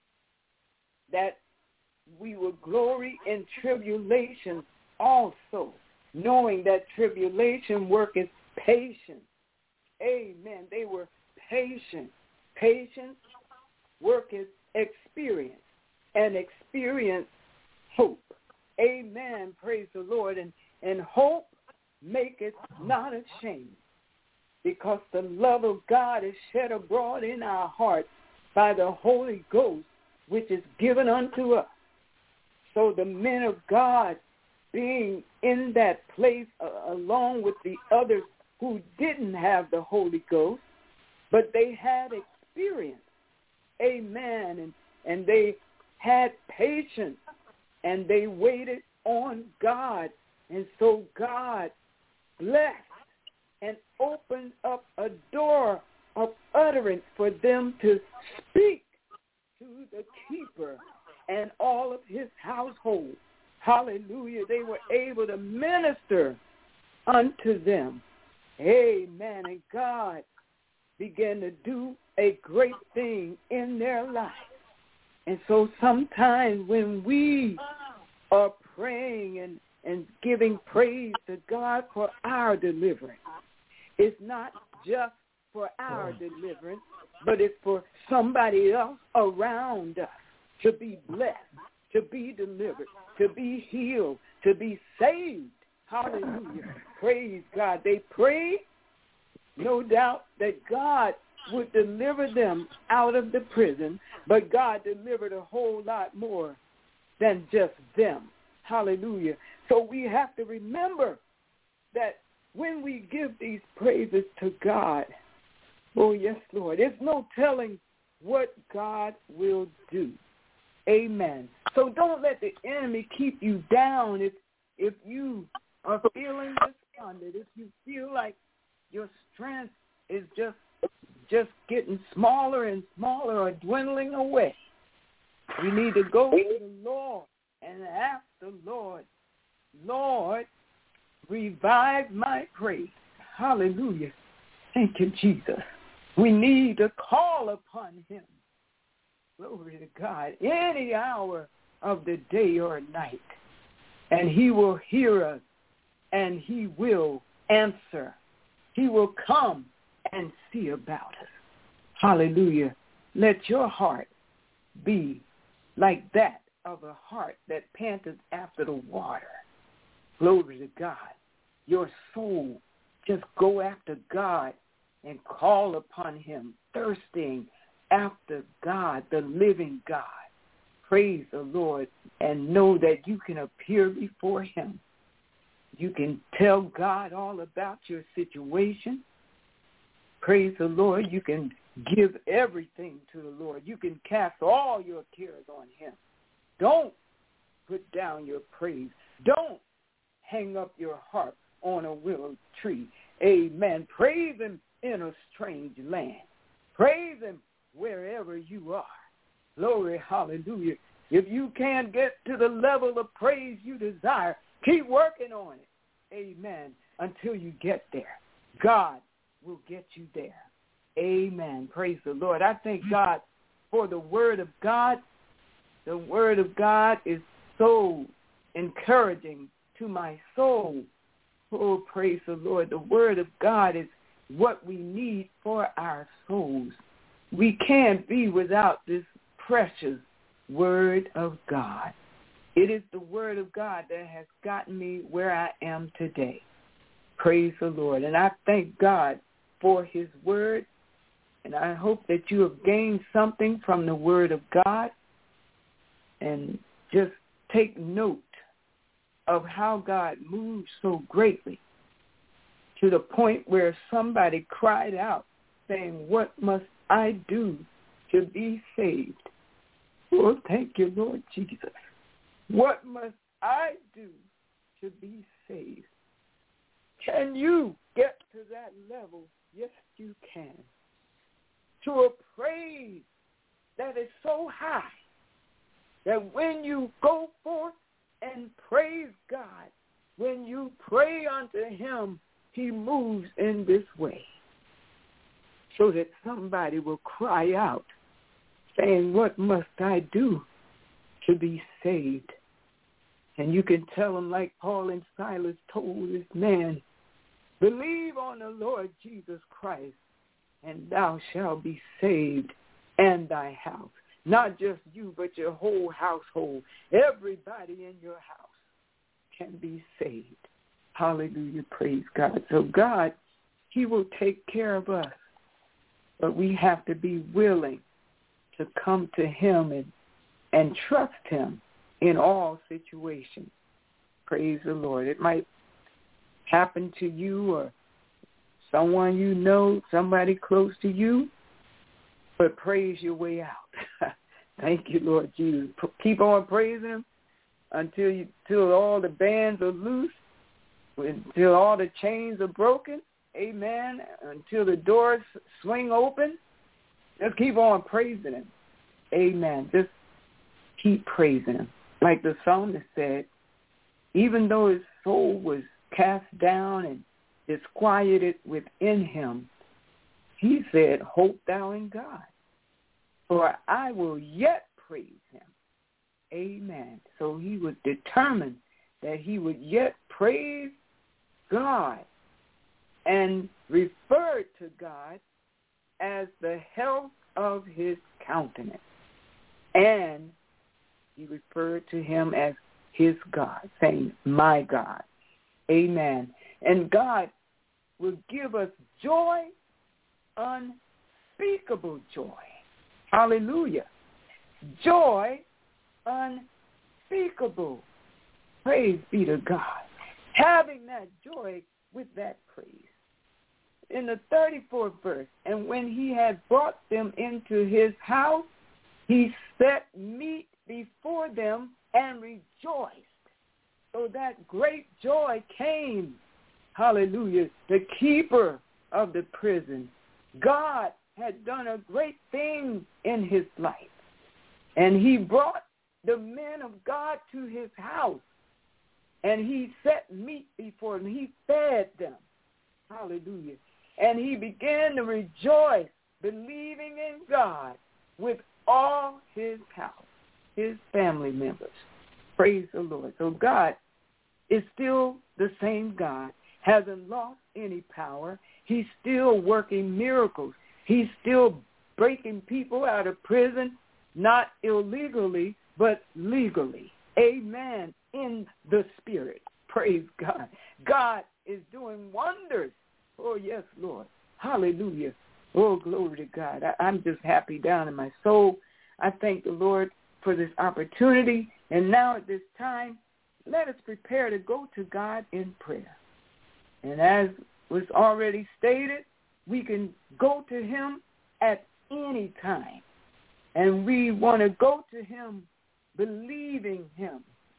that we will glory in tribulation also, knowing that tribulation worketh patience. Amen. They were patient. Patience worketh experience, and experience hope. Amen. Praise the Lord. And hope maketh not ashamed, because the love of God is shed abroad in our hearts by the Holy Ghost, which is given unto us. So the men of God being in that place along with the others who didn't have the Holy Ghost, but they had experience. Amen. And they had patience, and they waited on God. And so God blessed and opened up a door of utterance for them to speak to the keeper and all of his household. Hallelujah. They were able to minister unto them. Amen. And God began to do a great thing in their life. And so sometimes when we are praying and giving praise to God for our deliverance, it's not just for our deliverance, but it's for somebody else around us to be blessed, to be delivered, to be healed, to be saved. Hallelujah. Praise God. They prayed, no doubt, that God would deliver them out of the prison, but God delivered a whole lot more than just them. Hallelujah. So we have to remember that when we give these praises to God, oh yes, Lord, there's no telling what God will do. Amen. So don't let the enemy keep you down if you are feeling despondent, if you feel like your strength is just getting smaller and smaller or dwindling away. We need to go to the Lord and ask the Lord, Lord, revive my praise. Hallelujah. Thank you, Jesus. We need to call upon him. Glory to God. Any hour of the day or night. And he will hear us and he will answer. He will come and see about us. Hallelujah. Let your heart be like that of a heart that panteth after the water. Glory to God. Your soul, just go after God and call upon him, thirsting after God, the living God. Praise the Lord, and know that you can appear before him. You can tell God all about your situation. Praise the Lord. You can give everything to the Lord. You can cast all your cares on him. Don't put down your praise. Don't hang up your harp on a willow tree. Amen. Praise him in a strange land. Praise him wherever you are. Glory, hallelujah. If you can't get to the level of praise you desire, keep working on it. Amen. Until you get there. God will get you there. Amen. Praise the Lord. I thank God for the word of God. The word of God is so encouraging to my soul. Oh, praise the Lord. The word of God is what we need for our souls. We can't be without this precious word of God. It is the word of God that has gotten me where I am today. Praise the Lord. And I thank God for his word. And I hope that you have gained something from the word of God. And just take note of how God moves so greatly to the point where somebody cried out saying, what must I do to be saved? Oh, thank you, Lord Jesus. What must I do to be saved? Can you get to that level? Yes, you can. To a praise that is so high that when you go forth and praise God, when you pray unto him, he moves in this way so that somebody will cry out saying, what must I do to be saved? And you can tell them like Paul and Silas told this man, believe on the Lord Jesus Christ, and thou shalt be saved and thy house. Not just you, but your whole household, everybody in your house. can be saved. Hallelujah, praise God. So God, he will take care of us, but we have to be willing to come to him and trust him in all situations. Praise the Lord. It might happen to you or someone you know, somebody close to you, but praise your way out. Thank you, Lord Jesus. Keep on praising him until all the bands are loose, until all the chains are broken. Amen. Until the doors swing open. Just keep on praising him. Amen. Just keep praising him. Like the psalmist said, even though his soul was cast down and disquieted within him, he said, hope thou in God, for I will yet praise him. Amen. So he was determined that he would yet praise God and referred to God as the health of his countenance. And he referred to him as his God, saying, my God. Amen. And God will give us joy, unspeakable joy. Hallelujah. Joy unspeakable. Praise be to God. Having that joy with that praise. In the 34th verse, and when he had brought them into his house, he set meat before them and rejoiced. So that great joy came. Hallelujah. The keeper of the prison. God had done a great thing in his life. And he brought the men of God to his house. And he set meat before them. He fed them. Hallelujah. And he began to rejoice, believing in God with all his house, his family members. Praise the Lord. So God is still the same God, hasn't lost any power. He's still working miracles. He's still breaking people out of prison, not illegally, but legally. Amen. In the Spirit. Praise God. God is doing wonders. Oh, yes, Lord. Hallelujah. Oh, glory to God. I'm just happy down in my soul. I thank the Lord for this opportunity. And now at this time, let us prepare to go to God in prayer. And as was already stated, we can go to him at any time. And we want to go to him believing him,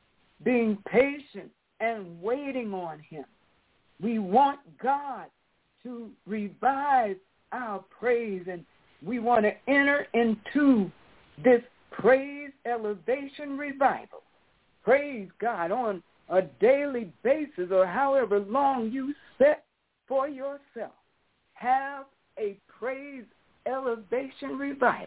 being patient and waiting on him. We want God to revive our praise, and we want to enter into this praise elevation revival. Praise God on a daily basis or however long you set for yourself. Have a praise elevation revival.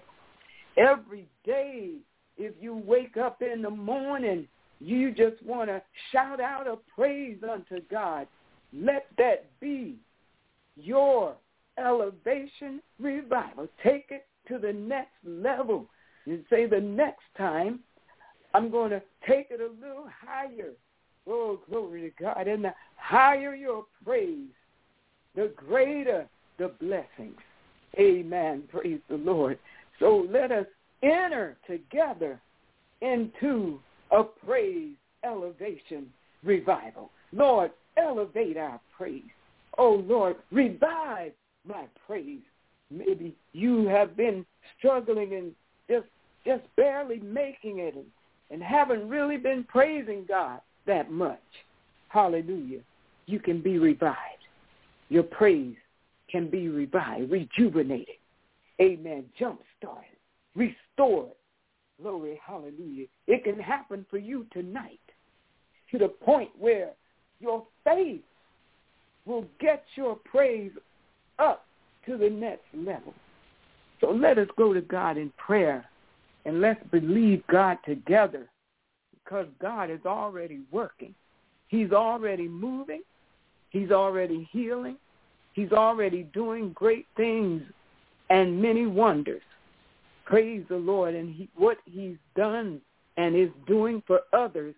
Every day, if you wake up in the morning, you just want to shout out a praise unto God. Let that be your elevation revival. Take it to the next level. You say the next time, I'm going to take it a little higher. Oh, glory to God. And the higher your praise, the greater the blessings. Amen. Praise the Lord. So let us enter together into a praise elevation revival. Lord, elevate our praise. Oh, Lord, revive my praise. Maybe you have been struggling and just barely making it and haven't really been praising God that much. Hallelujah. You can be revived. Your praise can be revived, rejuvenated. Amen. Jump-started, restored. Glory, hallelujah. It can happen for you tonight to the point where your faith will get your praise up to the next level. So let us go to God in prayer and let's believe God together because God is already working. He's already moving. He's already healing. He's already doing great things and many wonders. Praise the Lord. And what he's done and is doing for others,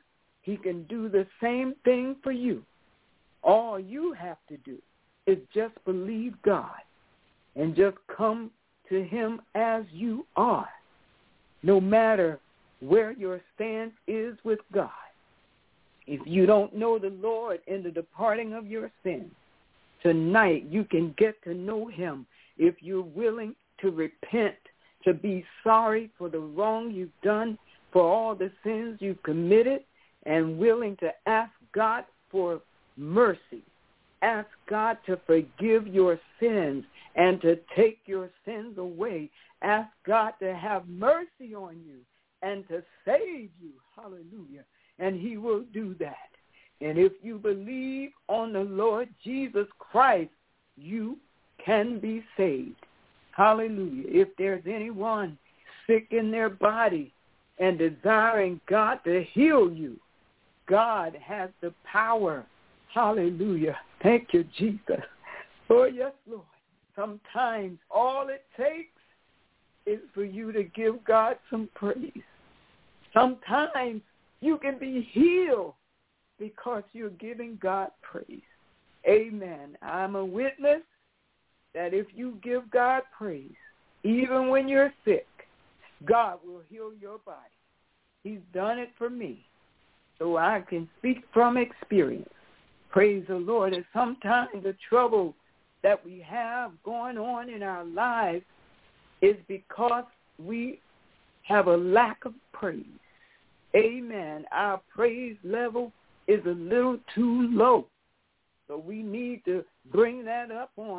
He can do the same thing for you. All you have to do is just believe God and just come to him as you are, no matter where your stance is with God. If you don't know the Lord in the departing of your sins, tonight you can get to know him if you're willing to repent, to be sorry for the wrong you've done, for all the sins you've committed, and willing to ask God for mercy. Ask God to forgive your sins and to take your sins away. Ask God to have mercy on you and to save you. Hallelujah. And he will do that. And if you believe on the Lord Jesus Christ, you can be saved. Hallelujah. If there's anyone sick in their body and desiring God to heal you, God has the power. Hallelujah. Thank you, Jesus. Oh, yes, Lord. Sometimes all it takes is for you to give God some praise. Sometimes you can be healed because you're giving God praise. Amen. I'm a witness that if you give God praise, even when you're sick, God will heal your body. He's done it for me, so I can speak from experience. Praise the Lord. And sometimes the trouble that we have going on in our lives is because we have a lack of praise. Amen. Our praise level is a little too low. So we need to bring that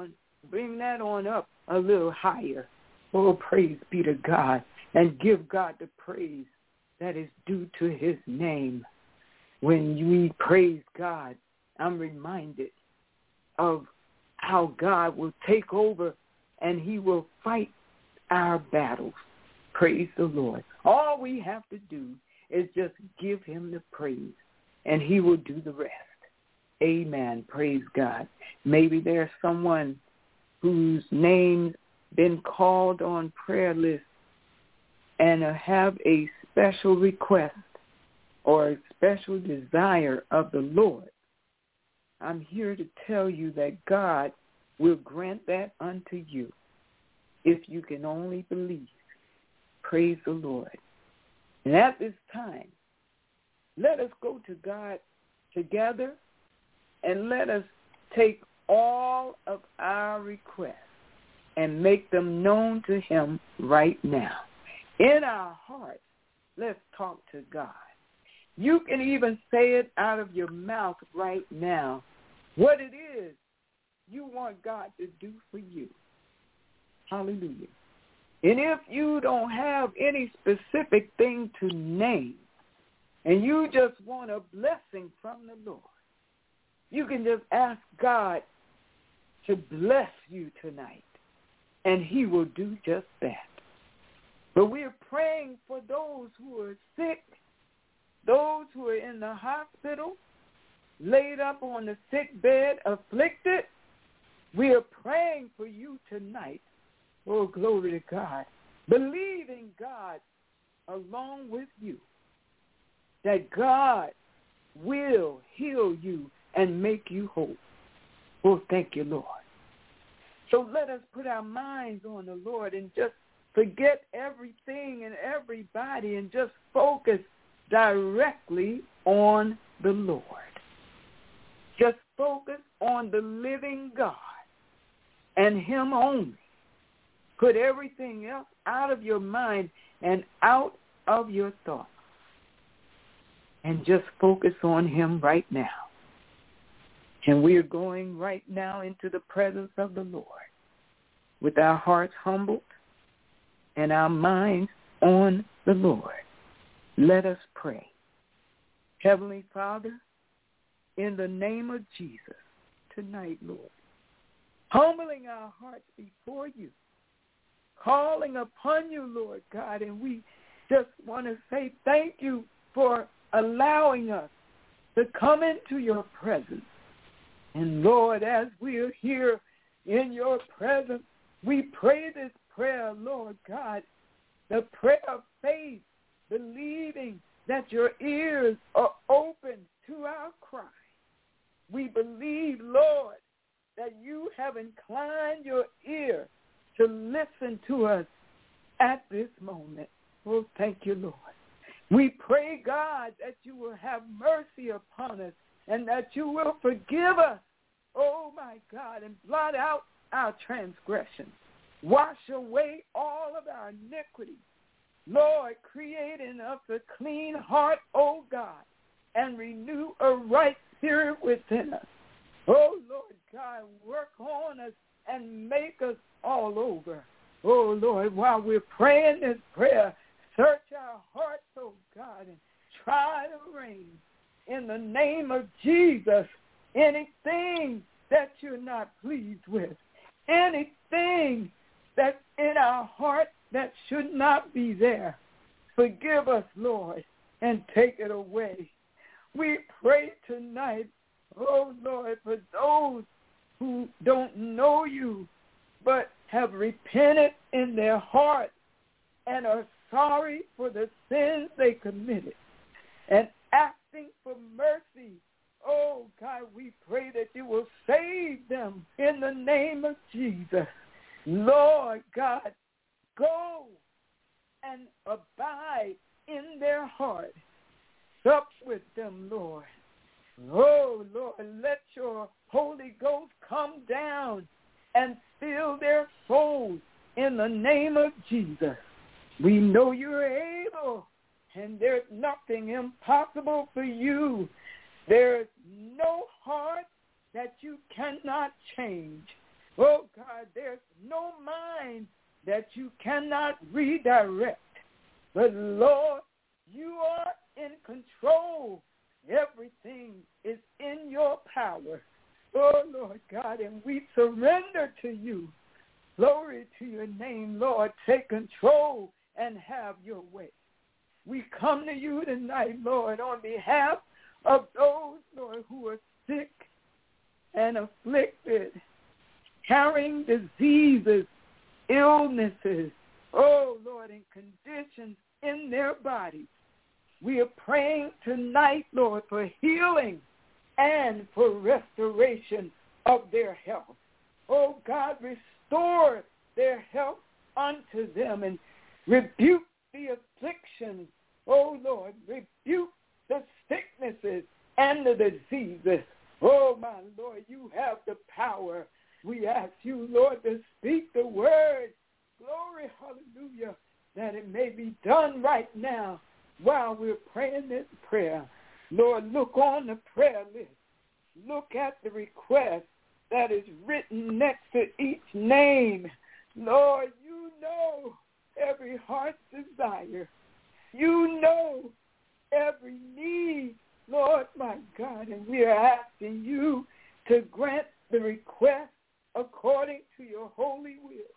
on up a little higher. Oh, praise be to God. And give God the praise that is due to his name. When we praise God, I'm reminded of how God will take over and he will fight our battles. Praise the Lord. All we have to do is just give him the praise, and he will do the rest. Amen. Praise God. Maybe there's someone whose name's been called on prayer list and have a special request or a special desire of the Lord. I'm here to tell you that God will grant that unto you if you can only believe. Praise the Lord. And at this time, let us go to God together and let us take all of our requests and make them known to him right now. In our hearts, let's talk to God. You can even say it out of your mouth right now, what it is you want God to do for you. Hallelujah. And if you don't have any specific thing to name, and you just want a blessing from the Lord, you can just ask God to bless you tonight, and he will do just that. But we're praying for those who are sick, those who are in the hospital, laid up on the sick bed, afflicted. We are praying for you tonight. Oh, glory to God. Believing God along with you that God will heal you and make you whole. Oh, thank you, Lord. So let us put our minds on the Lord and just forget everything and everybody and just focus directly on the Lord. Just focus on the living God and him only. Put everything else out of your mind and out of your thoughts. And just focus on him right now. And we are going right now into the presence of the Lord with our hearts humbled and our minds on the Lord. Let us pray. Heavenly Father, in the name of Jesus, tonight, Lord, humbling our hearts before you, calling upon you, Lord God, and we just want to say thank you for allowing us to come into your presence. And Lord, as we are here in your presence, we pray this prayer, Lord God, the prayer of faith, believing that your ears are open believe, Lord, that you have inclined your ear to listen to us at this moment. Oh, thank you, Lord. We pray, God, that you will have mercy upon us and that you will forgive us, oh, my God, and blot out our transgressions. Wash away all of our iniquities. Lord, create in us a clean heart, oh God, and renew a right spirit within us. Oh, Lord God, work on us and make us all over. Oh, Lord, while we're praying this prayer, search our hearts, oh God, and try to reign in the name of Jesus. Anything that you're not pleased with, anything that's in our heart that should not be there, forgive us, Lord, and take it away. We pray tonight, oh Lord, for those who don't know you but have repented in their heart and are sorry for the sins they committed and asking for mercy. Oh God, we pray that you will save them in the name of Jesus. Lord God, go and abide in their heart. Sup with them, Lord. Oh, Lord, let your Holy Ghost come down and fill their souls in the name of Jesus. We know you're able, and there's nothing impossible for you. There's no heart that you cannot change. Oh, God, there's no mind that you cannot redirect. But, Lord, you are in control. Everything is in your power. Oh, Lord God, and we surrender to you. Glory to your name, Lord. Take control and have your way. We come to you tonight, Lord, on behalf of those, Lord, who are sick and afflicted, carrying diseases, illnesses, oh, Lord, and conditions in their bodies. We are praying tonight, Lord, for healing and for restoration of their health. Oh, God, restore their health unto them and rebuke the afflictions. Oh, Lord, rebuke the sicknesses and the diseases. Oh, my Lord, you have the power. We ask you, Lord, to speak the word. Glory, hallelujah, that it may be done right now while we're praying this prayer. Lord, look on the prayer list. Look at the request that is written next to each name. Lord, you know every heart's desire. You know every need, Lord, my God, and we are asking you to grant the request according to your holy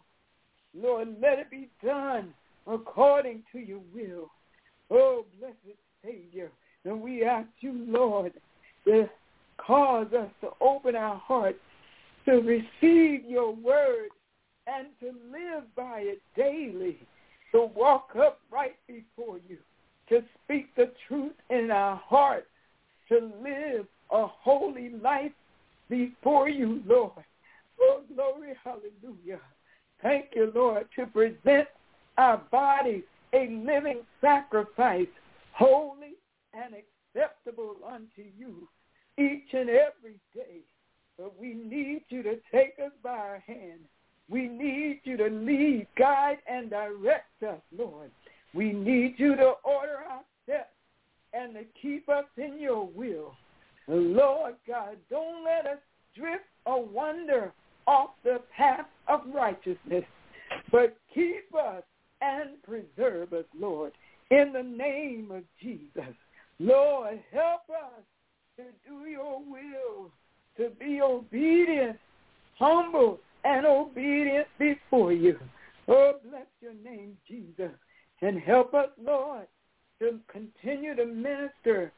will. Lord, let it be done according to your will. Oh, blessed Savior, and we ask you, Lord, to cause us to open our hearts to receive your word and to live by it daily, to walk upright before you, to speak the truth in our hearts, to live a holy life before you, Lord. Oh, glory, hallelujah. Thank you, Lord, to present our bodies a living sacrifice, holy and acceptable unto you each and every day. But we need you to take us by our hand. We need you to lead, guide, and direct us, Lord. We need you to order our steps and to keep us in your will. Lord God, don't let us drift or wander off the path of righteousness, but keep us and preserve us, Lord, in the name of Jesus. Lord, help us to do your will, to be obedient, humble, and obedient before you. Oh, bless your name, Jesus. And help us, Lord, to continue to minister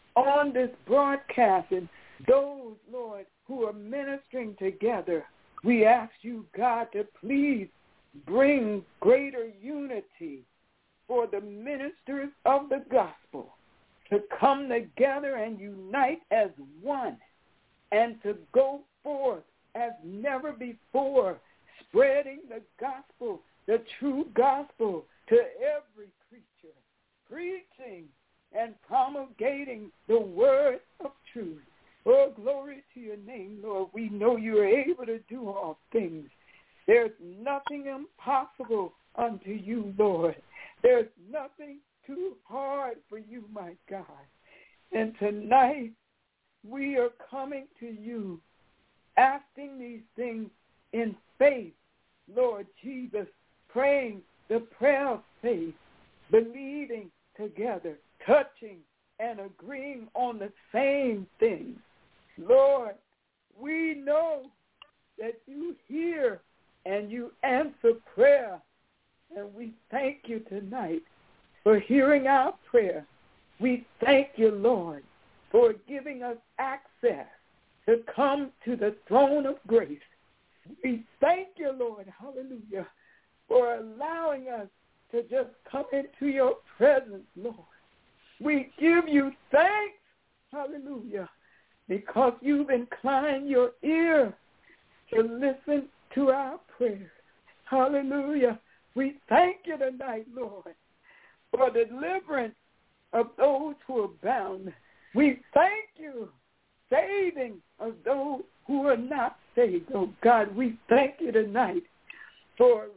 on this broadcast and those, Lord, who are ministering together. We ask you, God, to please bring greater unity for the ministers of the gospel to come together and unite as one and to go forth as never before, spreading the gospel, the true gospel, to every creature, preaching and promulgating the word of truth. Oh, glory to your name, Lord. We know you are able to do all things. There's nothing impossible unto you, Lord. There's nothing too hard for you, my God. And tonight, we are coming to you, asking these things in faith, Lord Jesus, praying the prayer of faith, believing together, touching and agreeing on the same things. Lord, we know that you hear and you answer prayer, and we thank you tonight for hearing our prayer. We thank you, Lord, for giving us access to come to the throne of grace. We thank you, Lord, hallelujah, for allowing us to just come into your presence, Lord. We give you thanks, hallelujah, because you've inclined your ear to listen to our prayers. Hallelujah. We thank you tonight, Lord, for deliverance of those who are bound. We thank you, saving of those who are not saved. Oh, God, we thank you tonight for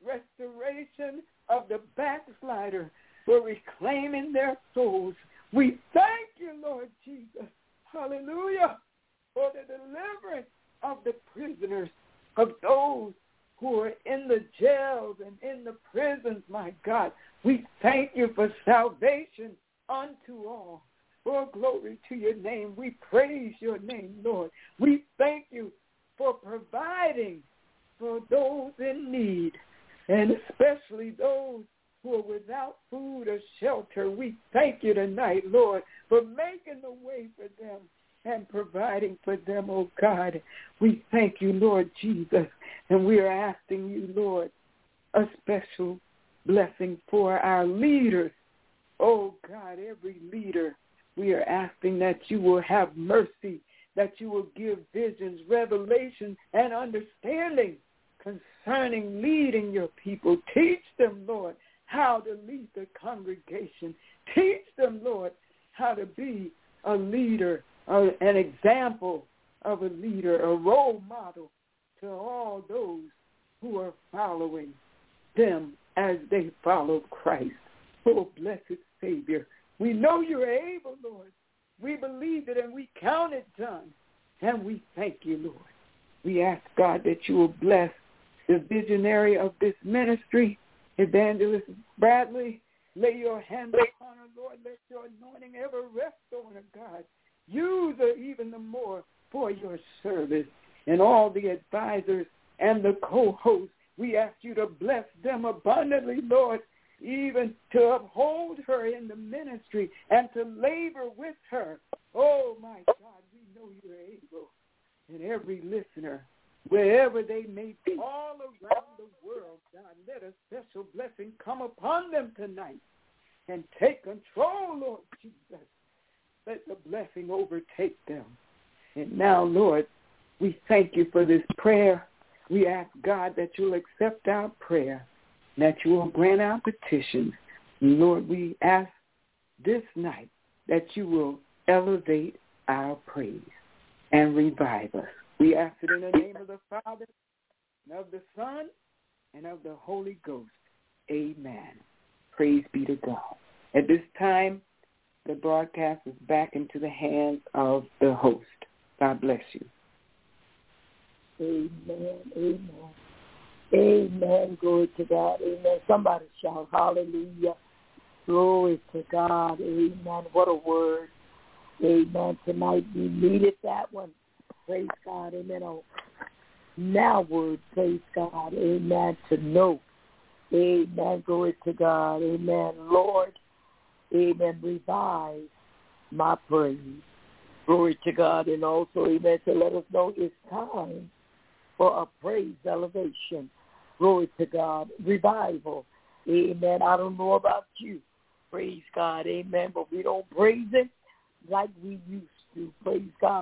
restoration of the backslider, for reclaiming their souls. We thank you, Lord Jesus, hallelujah, for the deliverance of the prisoners, of those who are in the jails and in the prisons, my God. We thank you for salvation unto all. Oh, glory to your name. We praise your name, Lord. We thank you for providing for those in need, and especially those who are without food or shelter. We thank you tonight, Lord, for making the way for them and providing for them, oh God. We thank you, Lord Jesus, and we are asking you, Lord, a special blessing for our leaders. Oh God, every leader, we are asking that you will have mercy, that you will give visions, revelation, and understanding concerning leading your people. Teach them, Lord, how to lead the congregation. Teach them, Lord, how to be a leader, an example of a leader, a role model to all those who are following them as they follow Christ. Oh, blessed Savior, we know you're able, Lord. We believe it and we count it done. And we thank you, Lord. We ask, God, that you will bless the visionary of this ministry, Evangelist Bradley. Lay your hand upon her, Lord. Let your anointing ever rest on her, God. Use her even the more for your service. And all the advisors and the co-hosts, we ask you to bless them abundantly, Lord, even to uphold her in the ministry and to labor with her. Oh, my God, we know you're able. And every listener, wherever they may be, all around the world, God, let a special blessing come upon them tonight. And take control, Lord Jesus. Let the blessing overtake them. And now, Lord, we thank you for this prayer. We ask, God, that you'll accept our prayer, that you will grant our petitions. And Lord, we ask this night that you will elevate our praise and revive us. We ask it in the name of the Father, and of the Son, and of the Holy Ghost. Amen. Praise be to God. At this time, the broadcast is back into the hands of the host. God bless you. Amen. Amen. Amen. Glory to God. Amen. Somebody shout hallelujah. Glory to God. Amen. What a word. Amen. Tonight we needed that one. Praise God. Amen. Oh, now word. Praise God. Amen. To know. Amen. Glory to God. Amen. Lord. Amen. Revive my praise. Glory to God. And also, amen, to let us know it's time for a praise elevation. Glory to God. Revival. Amen. I don't know about you. Praise God. Amen. But we don't praise him like we used to. Praise God.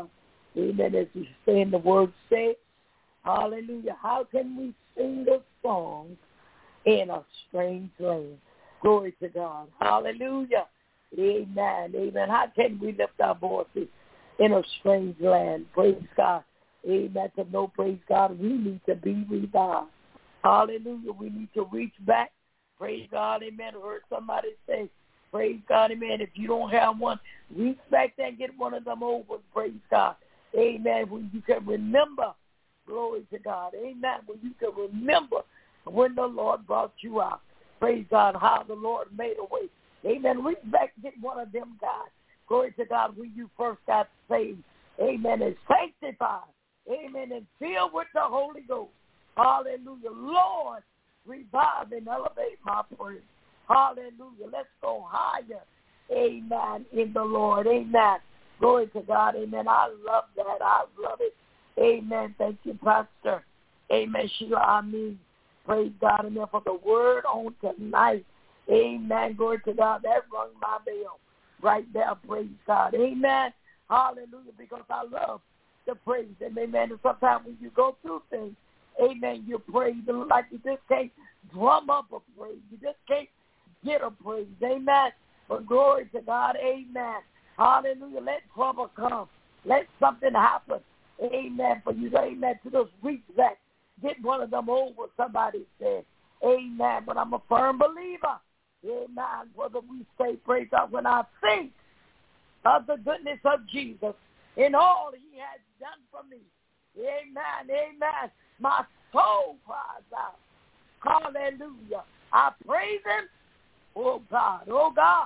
Amen. As we say in the word, say, hallelujah. How can we sing a song in a strange land? Glory to God. Hallelujah. Amen. Amen. How can we lift our voices in a strange land? Praise God. Amen. To know, praise God, we need to be revived. Hallelujah. We need to reach back. Praise God. Amen. I heard somebody say, praise God. Amen. If you don't have one, reach back and get one of them over. Praise God. Amen. When you can remember, glory to God. Amen. When you can remember when the Lord brought you out. Praise God, how the Lord made a way. Amen. Reach back and get one of them guys. Glory to God, when you first got saved. Amen. And sanctified. Amen. And filled with the Holy Ghost. Hallelujah. Lord, revive and elevate my praise. Hallelujah. Let's go higher. Amen. In the Lord. Amen. Glory to God. Amen. I love that. I love it. Amen. Thank you, Pastor. Amen. Sheila, I mean, praise God. Amen. For the word on tonight. Amen. Glory to God. That rung my bell right there. Praise God. Amen. Hallelujah. Because I love the praise. Amen. And sometimes when you go through things, amen, you praise like you just can't drum up a praise. You just can't get a praise. Amen. But glory to God. Amen. Hallelujah. Let trouble come. Let something happen. Amen. For you, amen, to just reach back. Get one of them over, somebody said. Amen. But I'm a firm believer. Amen. Whether we say, praise God, when I think of the goodness of Jesus and all he has done for me. Amen. Amen. My soul cries out. Hallelujah. I praise him. Oh, God. Oh, God.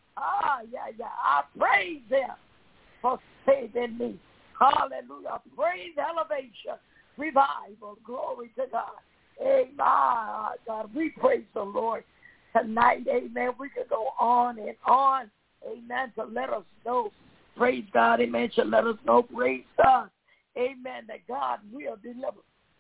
I praise him for saving me. Hallelujah. Praise, elevation, revival. Glory to God. Amen. God, we praise the Lord tonight. Amen. We could go on and on. Amen. To let us know. Praise God. Amen. To let us know. Praise God. Amen. That God will deliver.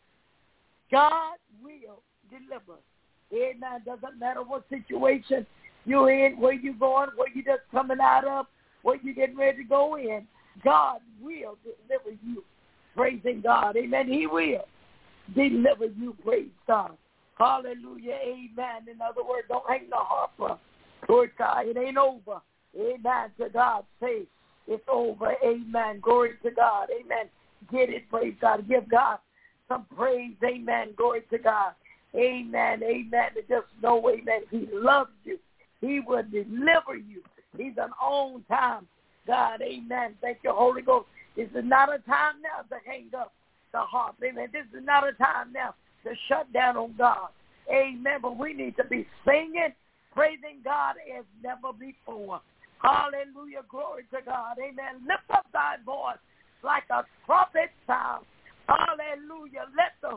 God will deliver. Amen. Doesn't matter what situation you're in, where you're going, where you're just coming out of, where you're getting ready to go in. God will deliver you. Praising God. Amen. He will deliver you. Praise God. Hallelujah. Amen. In other words, don't hang the harp up. Glory to God. It ain't over. Amen. To God say it's over. Amen. Glory to God. Amen. Get it. Praise God. Give God some praise. Amen. Glory to God. Amen. Amen. To just know, amen, he loves you. He will deliver you. He's an on time God. Amen. Thank you, Holy Ghost. This is not a time now to hang up the harp. Amen. This is not a time now to shut down on God. Amen. But we need to be singing, praising God as never before. Hallelujah. Glory to God. Amen. Lift up thy voice like a trumpet sound. Hallelujah. Let the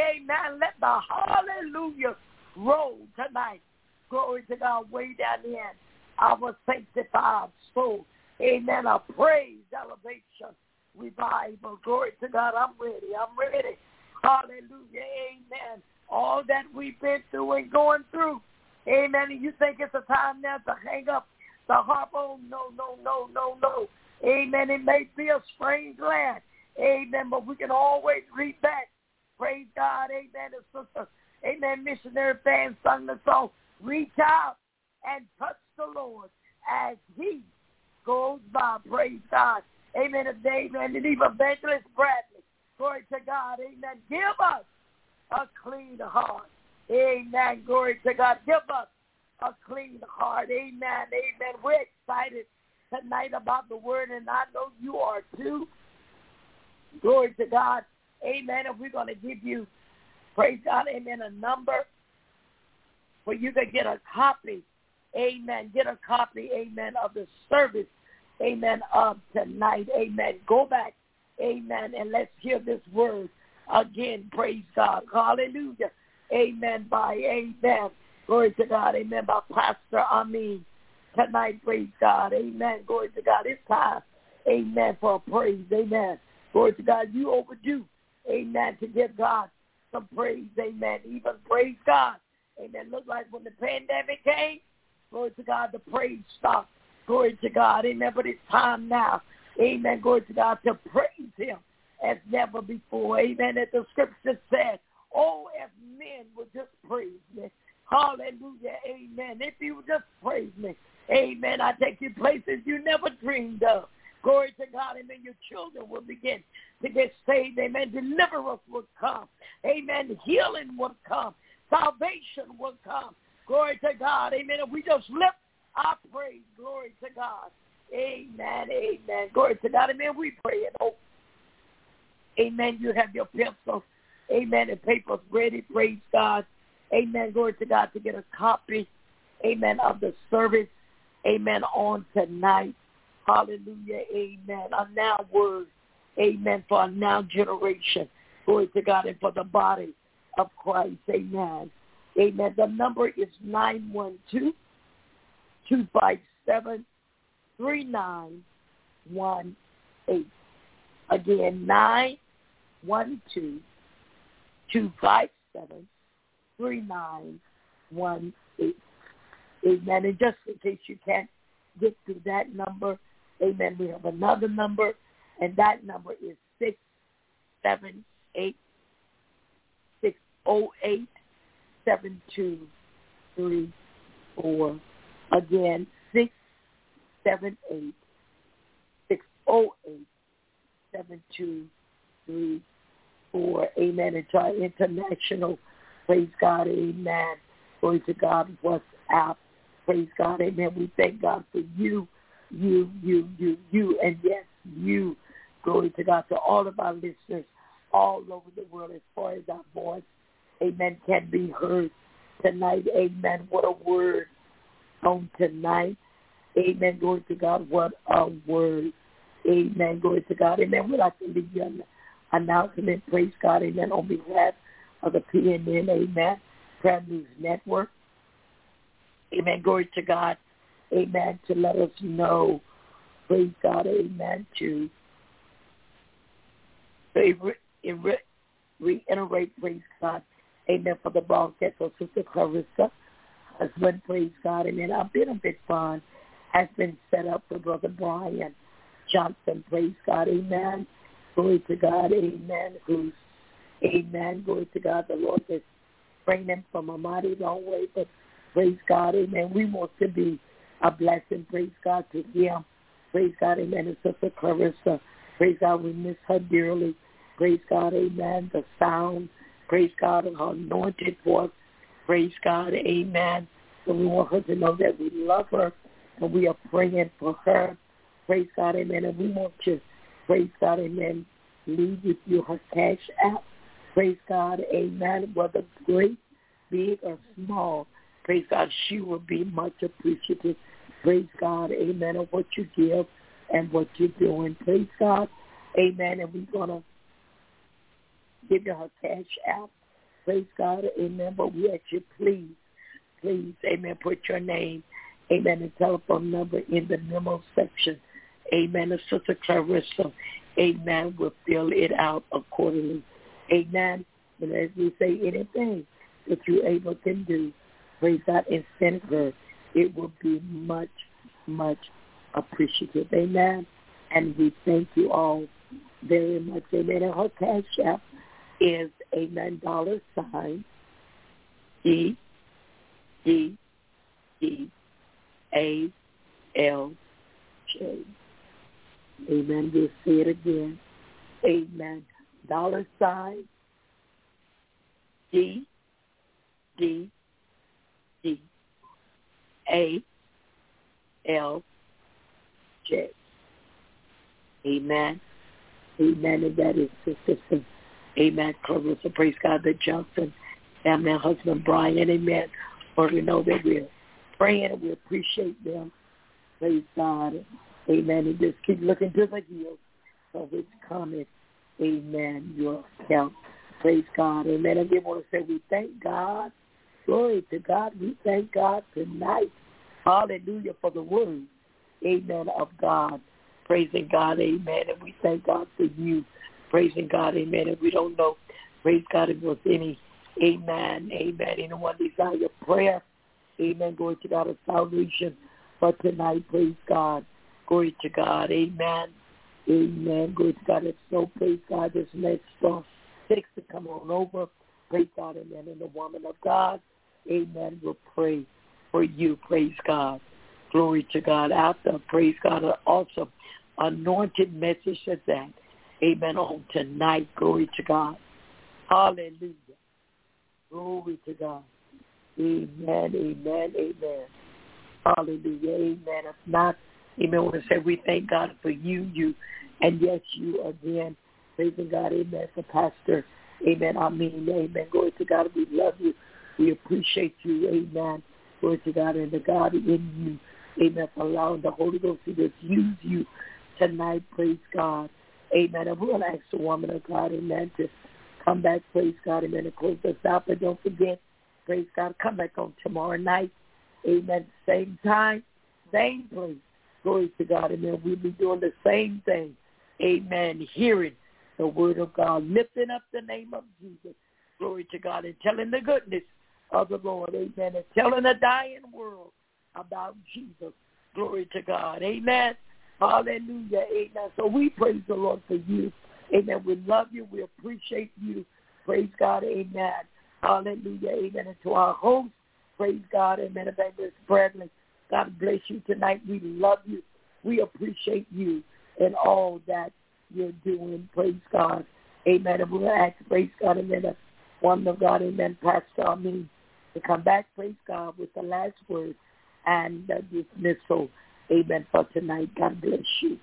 hallelujah roll tonight. Glory to God. Way down in our sanctified soul. Amen. A praise, elevation, revival. Glory to God. I'm ready. Hallelujah. Amen. All that we've been through and going through. Amen. And you think it's a time now to hang up the harp? Oh, no. Amen. It may be a strange land. Amen. But we can always read back. Praise God. Amen. And sister, amen, missionary fans sung the song, reach out and touch the Lord as he goes by. Praise God. Amen. Amen. And even Evangelist Bradley. Glory to God. Amen. Give us a clean heart. Amen. Glory to God. Give us a clean heart. Amen. Amen. We're excited tonight about the word, and I know you are too. Glory to God. Amen. And we're going to give you, praise God, amen, a number where you can get a copy. Amen. Get a copy, amen, of the service, amen, of tonight. Amen. Go back, amen, and let's hear this word again. Praise God. Hallelujah. Amen. Amen. Glory to God. Amen. By Pastor Amin tonight. Praise God. Amen. Glory to God. It's time, amen, for a praise. Amen. Glory to God. You overdue, amen, to give God some praise. Amen. Even praise God. Amen. Look like when the pandemic came, glory to God, the praise stopped. Glory to God. Amen. But it's time now amen, glory to God, to praise him as never before. Amen. As the scripture said, oh, if men would just praise me. Hallelujah. Amen. If you would just praise me. Amen. I take you places you never dreamed of. Glory to God. Amen. Your children will begin to get saved. Amen. Deliverance will come. Amen. Healing will come. Salvation will come. Glory to God. Amen. If we just lift our praise. Glory to God. Amen. Amen. Glory to God. Amen. We pray and hope. Amen. You have your pencils. Amen. And papers ready. Praise God. Amen. Glory to God, to get a copy. Amen. Of the service. Amen. On tonight. Hallelujah. Amen. A now word. Amen. For a now generation. Glory to God. And for the body of Christ. Amen. Amen. The number is 912-257-3918. Again, 912-257-3918. Amen. And just in case you can't get to that number, amen, we have another number, and that number is 678-608-7234. Again, 678-608-7234. Amen. It's our international, praise God, amen. Glory to God, WhatsApp. Praise God, amen. We thank God for you, and yes, you. Glory to God, to all of our listeners all over the world as far as our voice, amen, can be heard tonight. Amen. What a word on tonight. Amen. Glory to God. What a word. Amen. Glory to God. Amen. We'd like to begin announcement. Praise God. Amen. On behalf of the PNN, amen, Prayer News Network. Amen. Glory to God. Amen. To let us know. Praise God. Amen. To reiterate, praise God. Amen. For the broadcast of Sister Clarissa. Husband, praise God. Amen. Our benefit fund has been set up for Brother Brian Johnson. Praise God. Amen. Glory to God. Amen. Who's, amen. Glory to God. The Lord is bringing him from a mighty long way. But praise God. Amen. We want to be a blessing. Praise God to him. Praise God. Amen. And Sister Clarissa. Praise God. We miss her dearly. Praise God. Amen. The sound. Praise God. And her anointed voice. Praise God. Amen. So we want her to know that we love her and we are praying for her. Praise God. Amen. And we want to, praise God. Amen, leave with you her cash app. Praise God. Amen. Whether great, big, or small. Praise God. She will be much appreciative. Praise God. Amen. Of what you give and what you're doing. Praise God. Amen. And we're going to give you her cash app. Praise God. Amen. But we ask you, please, amen, put your name, amen, and telephone number in the memo section. Amen. And Sister Clarissa, amen, will fill it out accordingly. Amen. And as we say, anything that you're able to do, praise God, and send her, it will be much, much appreciative. Amen. And we thank you all very much. Amen. And her cash app is, amen, $DDDALJ. Amen. We'll say it again. Amen. $DDDALJ. Amen. Amen. And that is Sister, amen, Clarissa, praise God, the Johnson, and their husband Brian, amen. Or we know that we're praying and we appreciate them. Praise God. Amen. And just keep looking to the hills of which cometh, amen, your help. Praise God. Amen. And we want to say we thank God. Glory to God. We thank God tonight. Hallelujah for the word, amen, of God. Praising God, amen. And we thank God for you. Praising God, amen. And we don't know, praise God, if it was any, amen, anyone desire prayer, amen, glory to God, of salvation for tonight, praise God, glory to God, amen, Amen. Good God. It's so praise God. This next song, 6 to come on over. Praise God. Amen. And the woman of God, amen, will pray for you. Praise God. Glory to God. After, praise God, an awesome anointed message of that. Amen. On tonight. Glory to God. Hallelujah. Glory to God. Amen. Amen. Amen. Hallelujah. Amen. If not, amen, I want to say we thank God for you, and yes, you again. Praising God. Amen. For Pastor. Amen. Amen. Glory to God. We love you. We appreciate you. Amen. Glory to God and the God in you. Amen. For allowing the Holy Ghost to just use you tonight. Praise God. Amen. And we're going to ask the woman of God, amen, to come back. Praise God. Amen. And close us out. But don't forget, praise God, come back on tomorrow night. Amen. Same time, same place. Glory to God. Amen. We'll be doing the same thing. Amen. Hearing the word of God, lifting up the name of Jesus. Glory to God, and telling the goodness of the Lord. Amen. And telling a dying world about Jesus. Glory to God. Amen. Hallelujah. Amen. So we praise the Lord for you. Amen. We love you. We appreciate you. Praise God. Amen. Hallelujah. Amen. And to our host, praise God. Amen. Evangelist Bradley, God bless you tonight. We love you. We appreciate you and all that you're doing. Praise God. Amen. And we'll ask, praise God, amen, the woman of God, amen, Pastor Amin, to come back, praise God, with the last word and the dismissal. Amen. For tonight. God bless you.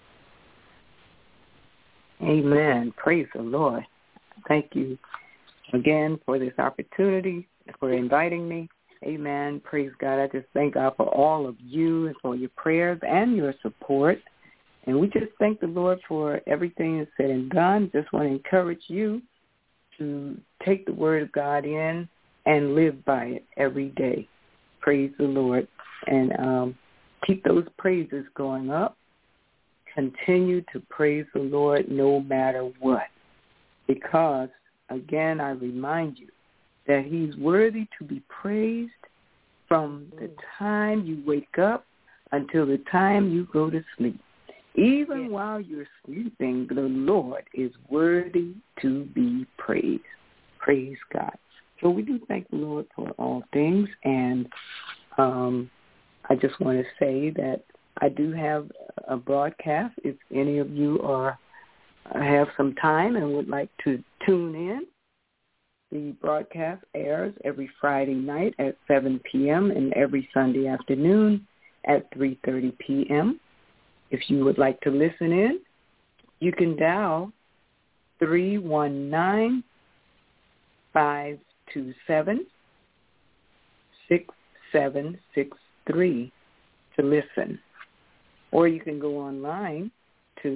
Amen. Praise the Lord. Thank you again for this opportunity, for inviting me. Amen. Praise God. I just thank God for all of you and for your prayers and your support. And we just thank the Lord for everything that's said and done. Just want to encourage you to take the word of God in and live by it every day. Praise the Lord. And keep those praises going up. Continue to praise the Lord no matter what. Because, again, I remind you that he's worthy to be praised from the time you wake up until the time you go to sleep. Even while you're sleeping, the Lord is worthy to be praised. Praise God. So we do thank the Lord for all things. And I just want to say that I do have a broadcast. If any of you have some time and would like to tune in, the broadcast airs every Friday night at 7 p.m. and every Sunday afternoon at 3:30 p.m. If you would like to listen in, you can dial 319-527-6763 to listen. Or you can go online to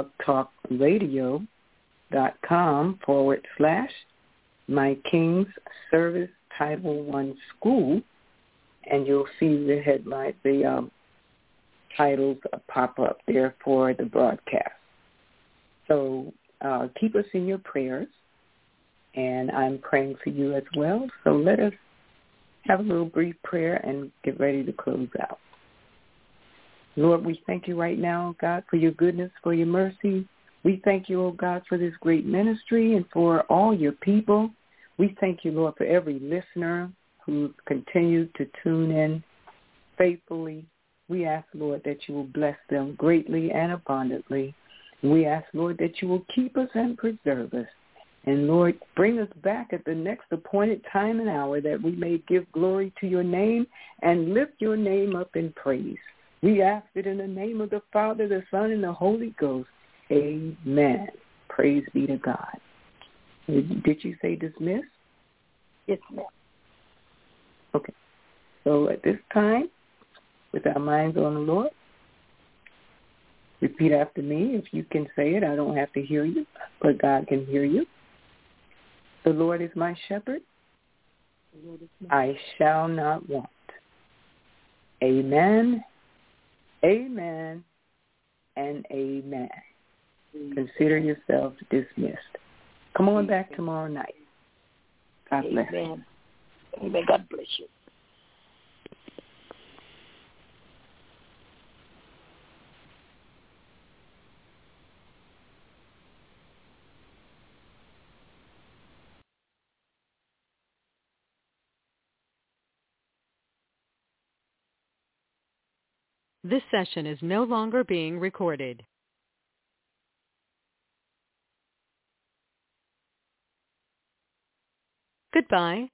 blogtalkradio.com/My King's Service Title I School, and you'll see the headline, the titles pop up there for the broadcast. So keep us in your prayers, and I'm praying for you as well. So let us have a little brief prayer and get ready to close out. Lord, we thank you right now, God, for your goodness, for your mercy. We thank you, oh God, for this great ministry and for all your people. We thank you, Lord, for every listener who continued to tune in faithfully. We ask, Lord, that you will bless them greatly and abundantly. We ask, Lord, that you will keep us and preserve us. And, Lord, bring us back at the next appointed time and hour that we may give glory to your name and lift your name up in praise. We ask it in the name of the Father, the Son, and the Holy Ghost. Amen. Praise be to God. Did you say dismiss? Yes, ma'am. Okay. So at this time, with our minds on the Lord, repeat after me. If you can say it, I don't have to hear you, but God can hear you. The Lord is my shepherd. I shall not want. Amen, amen, and amen. Consider yourselves dismissed. Come on back tomorrow night. God bless. Amen. Amen. God bless you. This session is no longer being recorded. Goodbye.